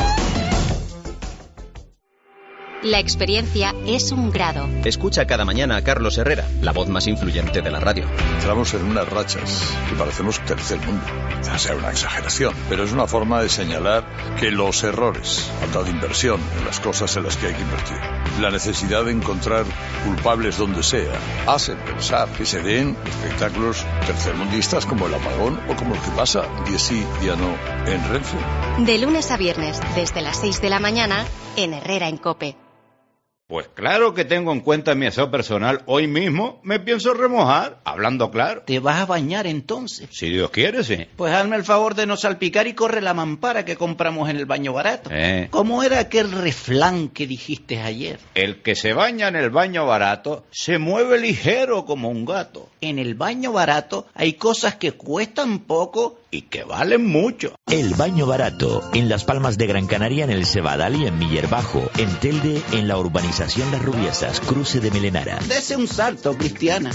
La experiencia es un grado. Escucha cada mañana a Carlos Herrera, la voz más influyente de la radio. Entramos en unas rachas y parecemos tercer mundo. O sea, una exageración, pero es una forma de señalar que los errores, falta de inversión en las cosas en las que hay que invertir, la necesidad de encontrar culpables donde sea, hacen pensar que se den espectáculos tercermundistas como el apagón o como lo que pasa día sí, día no en Renfe. De lunes a viernes, desde las seis de la mañana, en Herrera en COPE. Pues claro que tengo en cuenta mi aseo personal. Hoy mismo me pienso remojar, hablando claro. ¿Te vas a bañar entonces? Si Dios quiere, sí. Pues hazme el favor de no salpicar y corre la mampara que compramos en el baño barato. Eh. ¿Cómo era aquel refrán que dijiste ayer? El que se baña en el baño barato se mueve ligero como un gato. En el baño barato hay cosas que cuestan poco y que valen mucho. El baño barato, en Las Palmas de Gran Canaria, en el Cebadal y en Miller Bajo. En Telde, en la urbanización Las Rubiesas, cruce de Melenara. Dese un salto, Cristiana.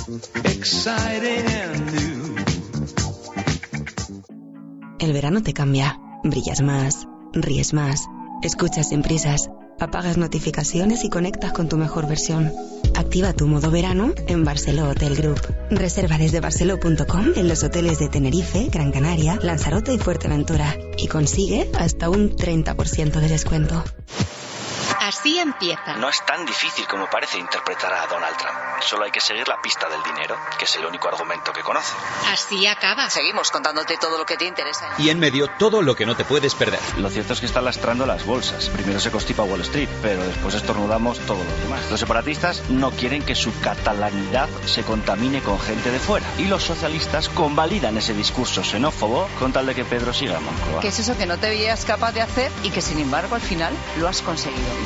El verano te cambia. Brillas más, ríes más, escuchas sin prisas, apagas notificaciones y conectas con tu mejor versión. Activa tu modo verano en Barceló Hotel Group. Reserva desde barceló punto com en los hoteles de Tenerife, Gran Canaria, Lanzarote y Fuerteventura. Y consigue hasta un treinta por ciento de descuento. Así empieza. No es tan difícil como parece interpretar a Donald Trump. Solo hay que seguir la pista del dinero, que es el único argumento que conoce. Así acaba. Seguimos contándote todo lo que te interesa. Y en medio, todo lo que no te puedes perder. Lo cierto es que está lastrando las bolsas. Primero se constipa Wall Street, pero después estornudamos todos los demás. Los separatistas no quieren que su catalanidad se contamine con gente de fuera. Y los socialistas convalidan ese discurso xenófobo con tal de que Pedro siga en Moncloa. ¿Qué es eso que no te veías capaz de hacer y que sin embargo al final lo has conseguido? Yo es que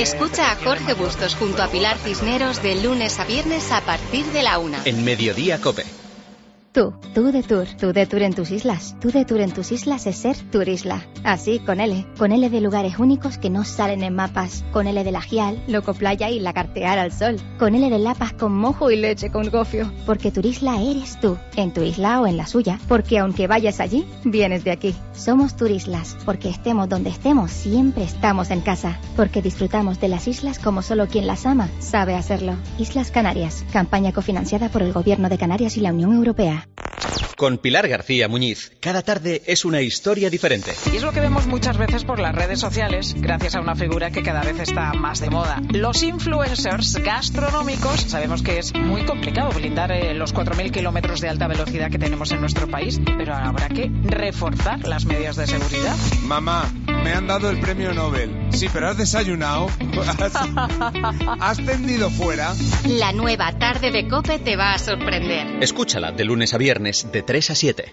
Escucha a Jorge Bustos junto a Pilar Cisneros de lunes a viernes a partir de la una. En Mediodía Cope. Tú, tú de Tour, tú de Tour en tus islas. Tú de Tour en tus islas es ser Turisla. Así, con L. Con L de lugares únicos que no salen en mapas. Con L de la Gial, Loco Playa y Lagartear al sol. Con L de Lapas con mojo y leche con gofio. Porque Turisla eres tú, en tu isla o en la suya. Porque aunque vayas allí, vienes de aquí. Somos Turislas, porque estemos donde estemos, siempre estamos en casa. Porque disfrutamos de las islas como solo quien las ama sabe hacerlo. Islas Canarias, campaña cofinanciada por el Gobierno de Canarias y la Unión Europea. Con Pilar García Muñiz, cada tarde es una historia diferente. Y es lo que vemos muchas veces por las redes sociales, gracias a una figura que cada vez está más de moda. Los influencers gastronómicos. Sabemos que es muy complicado blindar eh, los cuatro mil kilómetros de alta velocidad que tenemos en nuestro país, pero habrá que reforzar las medidas de seguridad. Mamá, me han dado el premio Nobel. Sí, pero ¿has desayunado? ¿Has, ¿Has tendido fuera? La nueva tarde de COPE te va a sorprender. Escúchala de lunes a viernes de tres a siete.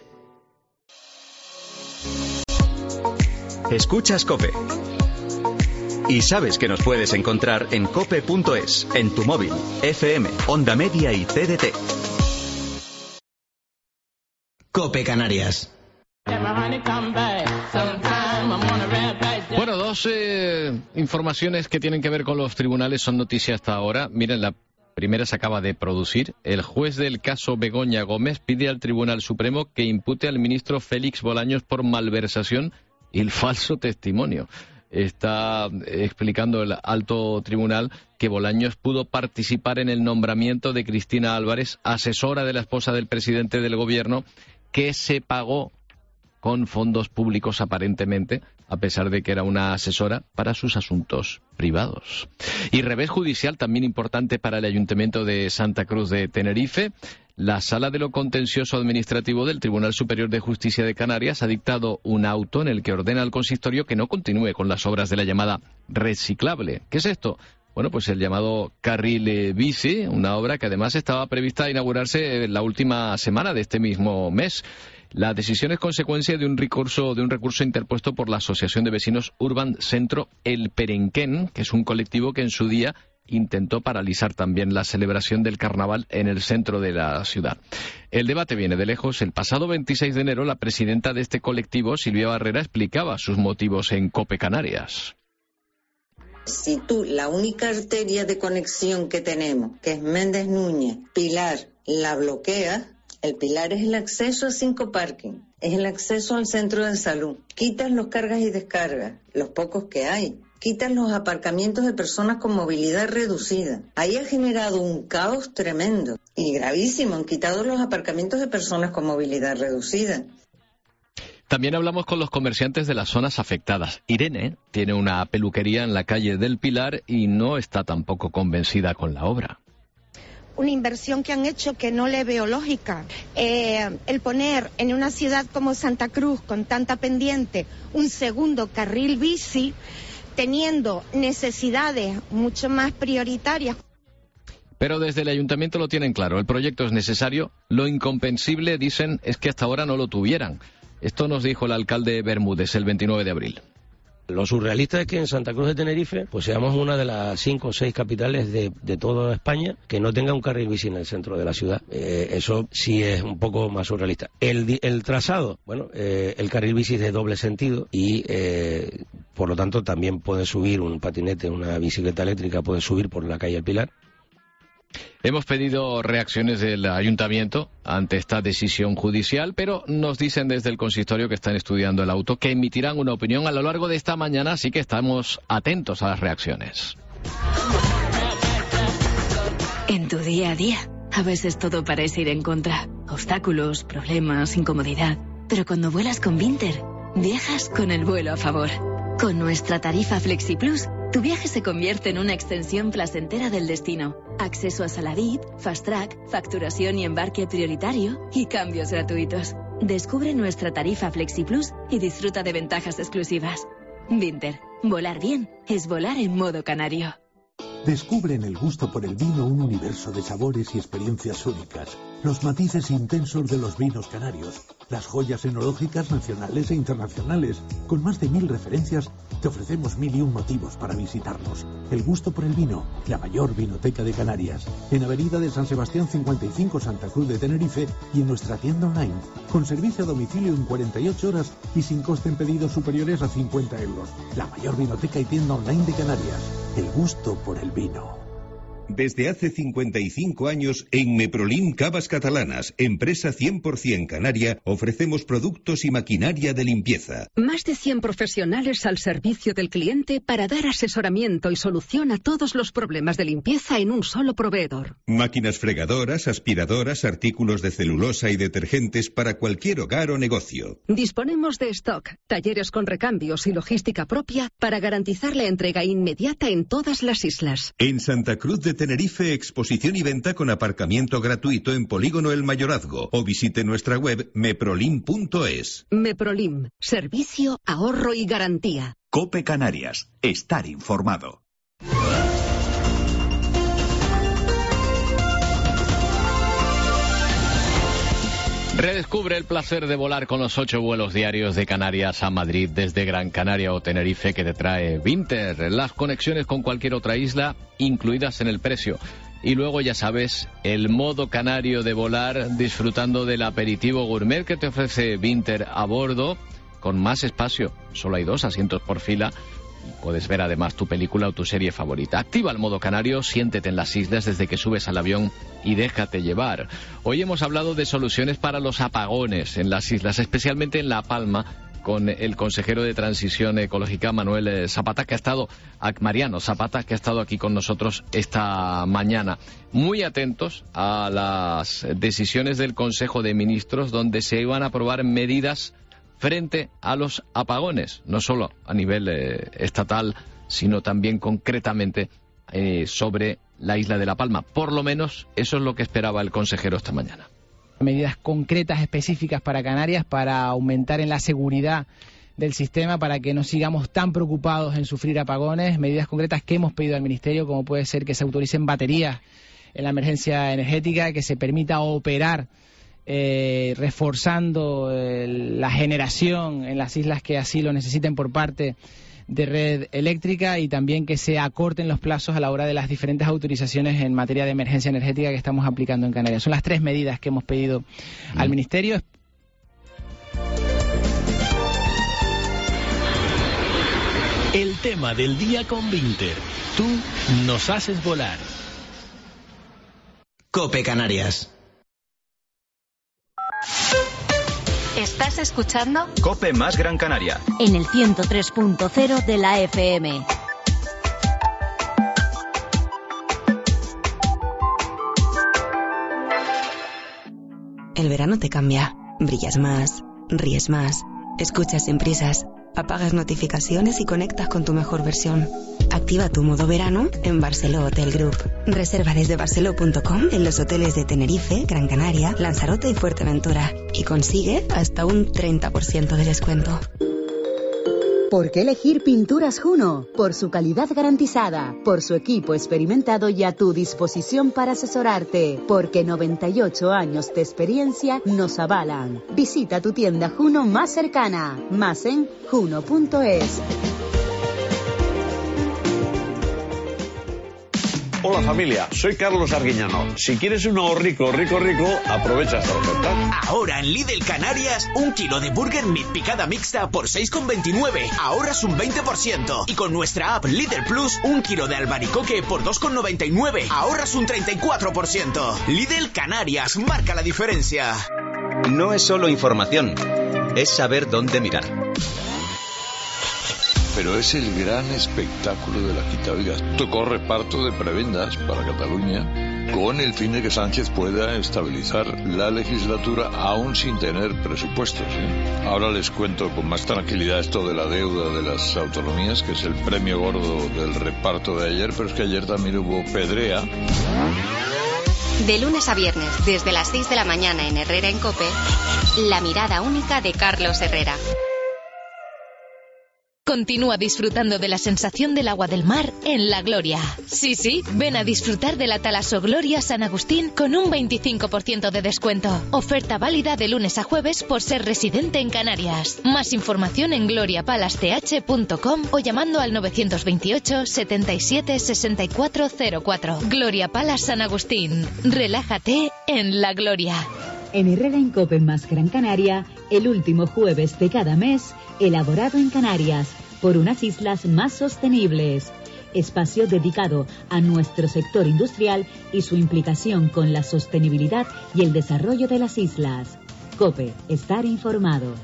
Escuchas COPE. Y sabes que nos puedes encontrar en cope punto es, en tu móvil, F M, Onda Media y T D T. COPE Canarias. Bueno, dos eh, informaciones que tienen que ver con los tribunales son noticia hasta ahora. Miren, la primera se acaba de producir. El juez del caso Begoña Gómez pide al Tribunal Supremo que impute al ministro Félix Bolaños por malversación y el falso testimonio. Está explicando el alto tribunal que Bolaños pudo participar en el nombramiento de Cristina Álvarez, asesora de la esposa del presidente del gobierno, que se pagó con fondos públicos aparentemente, a pesar de que era una asesora para sus asuntos privados. Y revés judicial también importante para el Ayuntamiento de Santa Cruz de Tenerife. La Sala de lo Contencioso Administrativo del Tribunal Superior de Justicia de Canarias ha dictado un auto en el que ordena al consistorio que no continúe con las obras de la llamada reciclable. ¿Qué es esto? Bueno, pues el llamado carril eh, bici, una obra que además estaba prevista a inaugurarse la última semana de este mismo mes. La decisión es consecuencia de un recurso, de un recurso interpuesto por la Asociación de Vecinos Urban Centro El Perenquén, que es un colectivo que en su día intentó paralizar también la celebración del carnaval en el centro de la ciudad. El debate viene de lejos. El pasado veintiséis de enero, la presidenta de este colectivo, Silvia Barrera, explicaba sus motivos en COPE Canarias. Si tú, la única arteria de conexión que tenemos, que es Méndez Núñez, Pilar, la bloqueas, el Pilar es el acceso a cinco parking, es el acceso al centro de salud. Quitas los cargas y descargas, los pocos que hay. Quitas los aparcamientos de personas con movilidad reducida. Ahí ha generado un caos tremendo y gravísimo. Han quitado los aparcamientos de personas con movilidad reducida. También hablamos con los comerciantes de las zonas afectadas. Irene tiene una peluquería en la calle del Pilar y no está tampoco convencida con la obra. Una inversión que han hecho que no le veo lógica. Eh, el poner en una ciudad como Santa Cruz, con tanta pendiente, un segundo carril bici, teniendo necesidades mucho más prioritarias. Pero desde el ayuntamiento lo tienen claro, el proyecto es necesario. Lo incomprensible, dicen, es que hasta ahora no lo tuvieran. Esto nos dijo el alcalde Bermúdez el veintinueve de abril. Lo surrealista es que en Santa Cruz de Tenerife pues seamos una de las cinco o seis capitales de, de toda España que no tenga un carril bici en el centro de la ciudad. Eh, eso sí es un poco más surrealista. El, el trazado, bueno, eh, el carril bici es de doble sentido y eh, por lo tanto también puede subir un patinete, una bicicleta eléctrica puede subir por la calle El Pilar. Hemos pedido reacciones del ayuntamiento ante esta decisión judicial, pero nos dicen desde el consistorio que están estudiando el auto, que emitirán una opinión a lo largo de esta mañana, así que estamos atentos a las reacciones. En tu día a día, a veces todo parece ir en contra. Obstáculos, problemas, incomodidad. Pero cuando vuelas con Vinter, viajas con el vuelo a favor. Con nuestra tarifa FlexiPlus, tu viaje se convierte en una extensión placentera del destino. Acceso a Saladit, Fast Track, facturación y embarque prioritario y cambios gratuitos. Descubre nuestra tarifa FlexiPlus y disfruta de ventajas exclusivas. Vinter, volar bien es volar en modo canario. Descubre en el gusto por el vino un universo de sabores y experiencias únicas, los matices intensos de los vinos canarios, las joyas enológicas nacionales e internacionales. Con más de mil referencias, te ofrecemos mil y un motivos para visitarnos. El gusto por el vino, la mayor vinoteca de Canarias. En Avenida de San Sebastián cincuenta y cinco, Santa Cruz de Tenerife, y en nuestra tienda online, con servicio a domicilio en cuarenta y ocho horas y sin coste en pedidos superiores a cincuenta euros. La mayor vinoteca y tienda online de Canarias. El gusto por el vino. Desde hace cincuenta y cinco años, en Meprolim Cavas Catalanas, empresa cien por ciento canaria, ofrecemos productos y maquinaria de limpieza. Más de cien profesionales al servicio del cliente para dar asesoramiento y solución a todos los problemas de limpieza en un solo proveedor. Máquinas fregadoras, aspiradoras, artículos de celulosa y detergentes para cualquier hogar o negocio. Disponemos de stock, talleres con recambios y logística propia para garantizar la entrega inmediata en todas las islas. En Santa Cruz de Tenerife, exposición y venta con aparcamiento gratuito en Polígono El Mayorazgo, o visite nuestra web meprolim punto es. Meprolim, servicio, ahorro y garantía. COPE Canarias, estar informado. Redescubre el placer de volar con los ocho vuelos diarios de Canarias a Madrid desde Gran Canaria o Tenerife que te trae Vinter. Las conexiones con cualquier otra isla incluidas en el precio. Y luego, ya sabes, el modo canario de volar disfrutando del aperitivo gourmet que te ofrece Vinter a bordo con más espacio. Solo hay dos asientos por fila. Puedes ver además tu película o tu serie favorita. Activa el modo canario, siéntete en las islas desde que subes al avión y déjate llevar. Hoy hemos hablado de soluciones para los apagones en las islas, especialmente en La Palma, con el consejero de Transición Ecológica, Manuel Zapata, que ha estado, Mariano Zapata, que ha estado aquí con nosotros esta mañana. Muy atentos a las decisiones del Consejo de Ministros, donde se iban a aprobar medidas frente a los apagones, no solo a nivel eh, estatal, sino también concretamente eh, sobre la isla de La Palma. Por lo menos eso es lo que esperaba el consejero esta mañana. Medidas concretas, específicas para Canarias, para aumentar en la seguridad del sistema, para que no sigamos tan preocupados en sufrir apagones. Medidas concretas que hemos pedido al Ministerio, como puede ser que se autoricen baterías en la emergencia energética, que se permita operar Eh, reforzando eh, la generación en las islas que así lo necesiten por parte de red eléctrica, y también que se acorten los plazos a la hora de las diferentes autorizaciones en materia de emergencia energética que estamos aplicando en Canarias. Son las tres medidas que hemos pedido mm. al Ministerio. El tema del día con Vinter. Tú nos haces volar. COPE Canarias. ¿Estás escuchando? COPE más Gran Canaria. En el ciento tres punto cero de la F M. El verano te cambia. Brillas más, ríes más, escuchas sin prisas, apagas notificaciones y conectas con tu mejor versión. Activa tu modo verano en Barceló Hotel Group. Reserva desde barceló punto com en los hoteles de Tenerife, Gran Canaria, Lanzarote y Fuerteventura. Y consigue hasta un treinta por ciento de descuento. ¿Por qué elegir Pinturas Juno? Por su calidad garantizada, por su equipo experimentado y a tu disposición para asesorarte, porque noventa y ocho años de experiencia nos avalan. Visita tu tienda Juno más cercana, más en juno punto es. Hola familia, soy Carlos Arguiñano. Si quieres un ahorrico rico rico, aprovecha esta oferta. Ahora en Lidl Canarias, un kilo de burger meat picada mixta por seis con veintinueve, ahorras un veinte por ciento. Y con nuestra app Lidl Plus, un kilo de albaricoque por dos con noventa y nueve, ahorras un treinta y cuatro por ciento. Lidl Canarias, marca la diferencia. No es solo información, es saber dónde mirar. Pero es el gran espectáculo de la Quitavia. Tocó reparto de prebendas para Cataluña con el fin de que Sánchez pueda estabilizar la legislatura aún sin tener presupuestos, ¿eh? Ahora les cuento con más tranquilidad esto de la deuda de las autonomías, que es el premio gordo del reparto de ayer, pero es que ayer también hubo pedrea. De lunes a viernes, desde las seis de la mañana en Herrera en COPE, la mirada única de Carlos Herrera. Continúa disfrutando de la sensación del agua del mar en La Gloria. Sí, sí, ven a disfrutar de la Talasogloria San Agustín con un veinticinco por ciento de descuento. Oferta válida de lunes a jueves por ser residente en Canarias. Más información en gloria palace t h punto com o llamando al novecientos veintiocho, setenta y siete, sesenta y cuatro cero cuatro. Gloria Palace San Agustín. Relájate en La Gloria. En Herrera en Cope más Gran Canaria, el último jueves de cada mes, elaborado en Canarias, por unas islas más sostenibles. Espacio dedicado a nuestro sector industrial y su implicación con la sostenibilidad y el desarrollo de las islas. Cope, estar informado.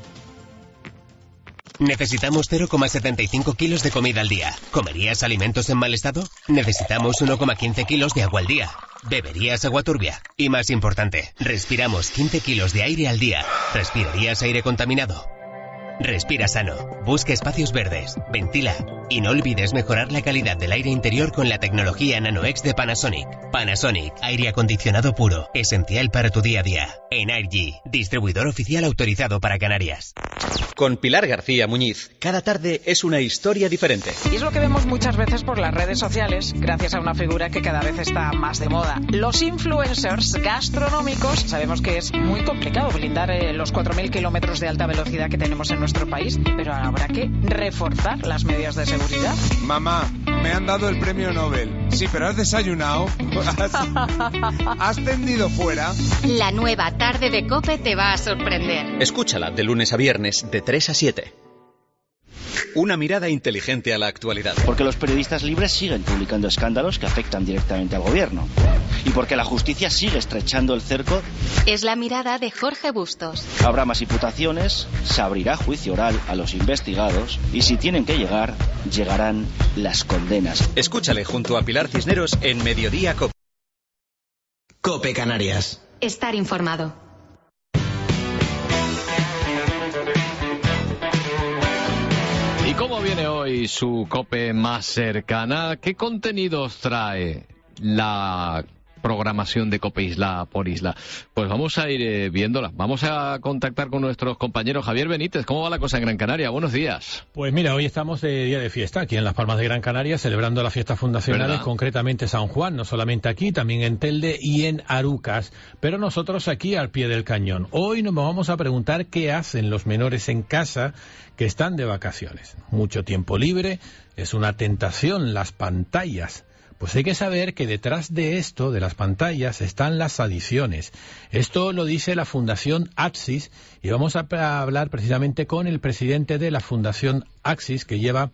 Necesitamos cero coma setenta y cinco kilos de comida al día. ¿Comerías alimentos en mal estado? Necesitamos uno coma quince kilos de agua al día. ¿Beberías agua turbia? Y más importante, respiramos quince kilos de aire al día. ¿Respirarías aire contaminado? Respira sano, busca espacios verdes, ventila y no olvides mejorar la calidad del aire interior con la tecnología NanoX de Panasonic. Panasonic, aire acondicionado puro, esencial para tu día a día. Energy, distribuidor oficial autorizado para Canarias. Con Pilar García Muñiz, cada tarde es una historia diferente. Y es lo que vemos muchas veces por las redes sociales, gracias a una figura que cada vez está más de moda. Los influencers gastronómicos. Sabemos que es muy complicado blindar eh, los cuatro mil kilómetros de alta velocidad que tenemos en nuestro país, pero habrá que reforzar las medidas de seguridad. Mamá, me han dado el premio Nobel. Sí, pero ¿has desayunado? ¿Has, ¿Has tendido fuera? La nueva tarde de COPE te va a sorprender. Escúchala de lunes a viernes de tres a siete. Una mirada inteligente a la actualidad. Porque los periodistas libres siguen publicando escándalos que afectan directamente al gobierno. Y porque la justicia sigue estrechando el cerco. Es la mirada de Jorge Bustos. Habrá más imputaciones, se abrirá juicio oral a los investigados y si tienen que llegar, llegarán las condenas. Escúchale junto a Pilar Cisneros en Mediodía COPE. COPE Canarias. Estar informado. ¿Y cómo viene hoy su COPE más cercana? ¿Qué contenidos trae la programación de COPE Isla por Isla? Pues vamos a ir eh, viéndola. Vamos a contactar con nuestros compañeros. Javier Benítez, ¿cómo va la cosa en Gran Canaria? Buenos días. Pues mira, hoy estamos de día de fiesta aquí en Las Palmas de Gran Canaria, celebrando las fiestas fundacionales, ¿verdad? Concretamente San Juan, no solamente aquí, también en Telde y en Arucas, pero nosotros aquí al pie del cañón. Hoy nos vamos a preguntar qué hacen los menores en casa que están de vacaciones. Mucho tiempo libre, es una tentación las pantallas. Pues hay que saber que detrás de esto, de las pantallas, están las adicciones. Esto lo dice la Fundación Axis y vamos a hablar precisamente con el presidente de la Fundación Axis, que lleva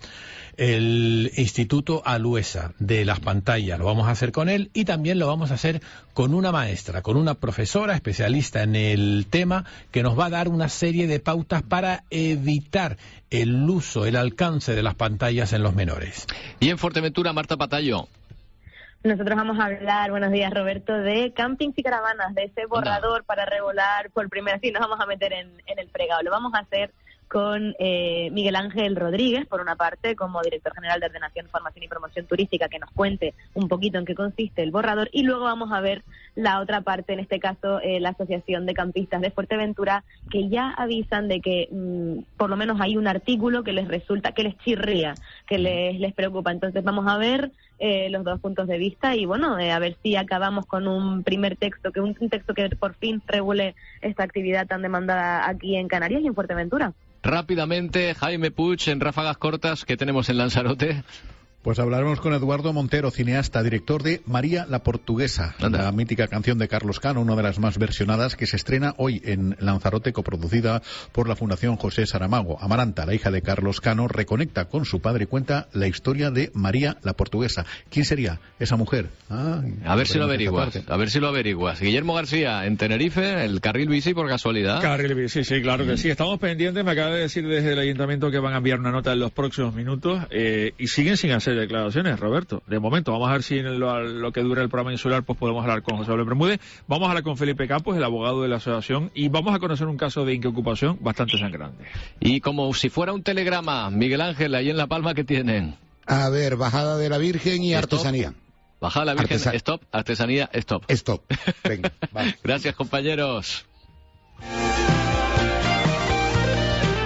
el Instituto Aluesa de las pantallas. Lo vamos a hacer con él y también lo vamos a hacer con una maestra, con una profesora especialista en el tema, que nos va a dar una serie de pautas para evitar el uso, el alcance de las pantallas en los menores. Y en Fuerteventura, Marta Patallo. Nosotros vamos a hablar, buenos días Roberto, de campings y caravanas, de ese borrador Anda. para regular por primera vez. Sí, nos vamos a meter en, en el fregado. Lo vamos a hacer con eh, Miguel Ángel Rodríguez, por una parte, como director general de Ordenación, Formación y Promoción Turística, que nos cuente un poquito en qué consiste el borrador, y luego vamos a ver la otra parte, en este caso eh, la Asociación de Campistas de Fuerteventura, que ya avisan de que mmm, por lo menos hay un artículo que les resulta, que les chirría, que les, les preocupa. Entonces vamos a ver eh, los dos puntos de vista y bueno, eh, a ver si acabamos con un primer texto, que un, un texto que por fin regule esta actividad tan demandada aquí en Canarias y en Fuerteventura. Rápidamente, Jaime Puig, en ráfagas cortas, ¿qué tenemos en Lanzarote? Pues hablaremos con Eduardo Montero, cineasta, director de María la Portuguesa, Anda. la mítica canción de Carlos Cano, una de las más versionadas, que se estrena hoy en Lanzarote, coproducida por la Fundación José Saramago. Amaranta, la hija de Carlos Cano, reconecta con su padre y cuenta la historia de María la Portuguesa. ¿Quién sería esa mujer? Ah, a ver si lo averiguas, a ver si lo averiguas. Guillermo García, en Tenerife, el carril bici por casualidad. Carril bici, sí, claro que sí. Estamos pendientes, me acaba de decir desde el ayuntamiento que van a enviar una nota en los próximos minutos eh, y siguen sin hacer declaraciones, Roberto. De momento, vamos a ver si en lo, lo que dura el programa insular pues podemos hablar con José Pablo Bermúdez. Vamos a hablar con Felipe Campos, el abogado de la asociación, y vamos a conocer un caso de inquiocupación bastante sangrante. Y como si fuera un telegrama, Miguel Ángel, ahí en La Palma, ¿qué tienen? A ver, bajada de la Virgen y stop. Artesanía. Bajada de la Virgen, Artesa... stop, artesanía, stop. Stop. Venga, vale. Gracias, compañeros.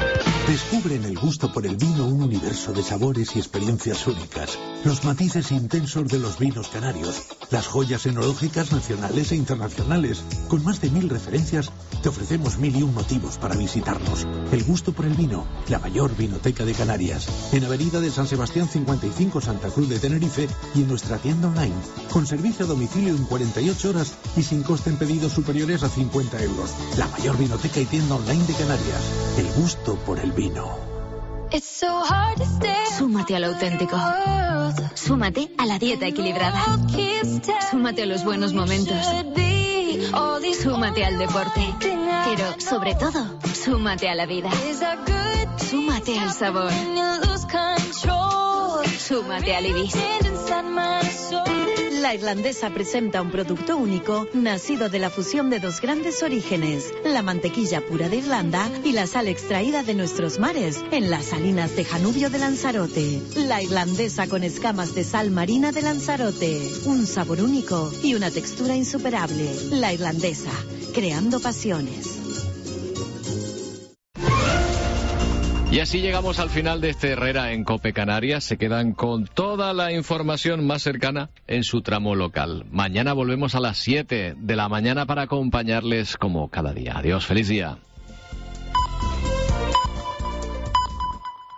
Descubre en el gusto por el vino un universo de sabores y experiencias únicas. Los matices intensos de los vinos canarios. Las joyas enológicas nacionales e internacionales. Con más de mil referencias, te ofrecemos mil y un motivos para visitarnos. El gusto por el vino, la mayor vinoteca de Canarias. En Avenida de San Sebastián cincuenta y cinco, Santa Cruz de Tenerife, y en nuestra tienda online. Con servicio a domicilio en cuarenta y ocho horas y sin coste en pedidos superiores a cincuenta euros. La mayor vinoteca y tienda online de Canarias. El gusto por el vino. Súmate a lo auténtico. Súmate a la dieta equilibrada. Súmate a los buenos momentos. Súmate al deporte. Pero, sobre todo, súmate a la vida. Súmate al sabor. Súmate al Ibis. La Irlandesa presenta un producto único nacido de la fusión de dos grandes orígenes, la mantequilla pura de Irlanda y la sal extraída de nuestros mares en las salinas de Janubio de Lanzarote. La Irlandesa con escamas de sal marina de Lanzarote, un sabor único y una textura insuperable. La Irlandesa, creando pasiones. Y así llegamos al final de este Herrera en COPE Canarias. Se quedan con toda la información más cercana en su tramo local. Mañana volvemos a las siete de la mañana para acompañarles como cada día. Adiós, feliz día.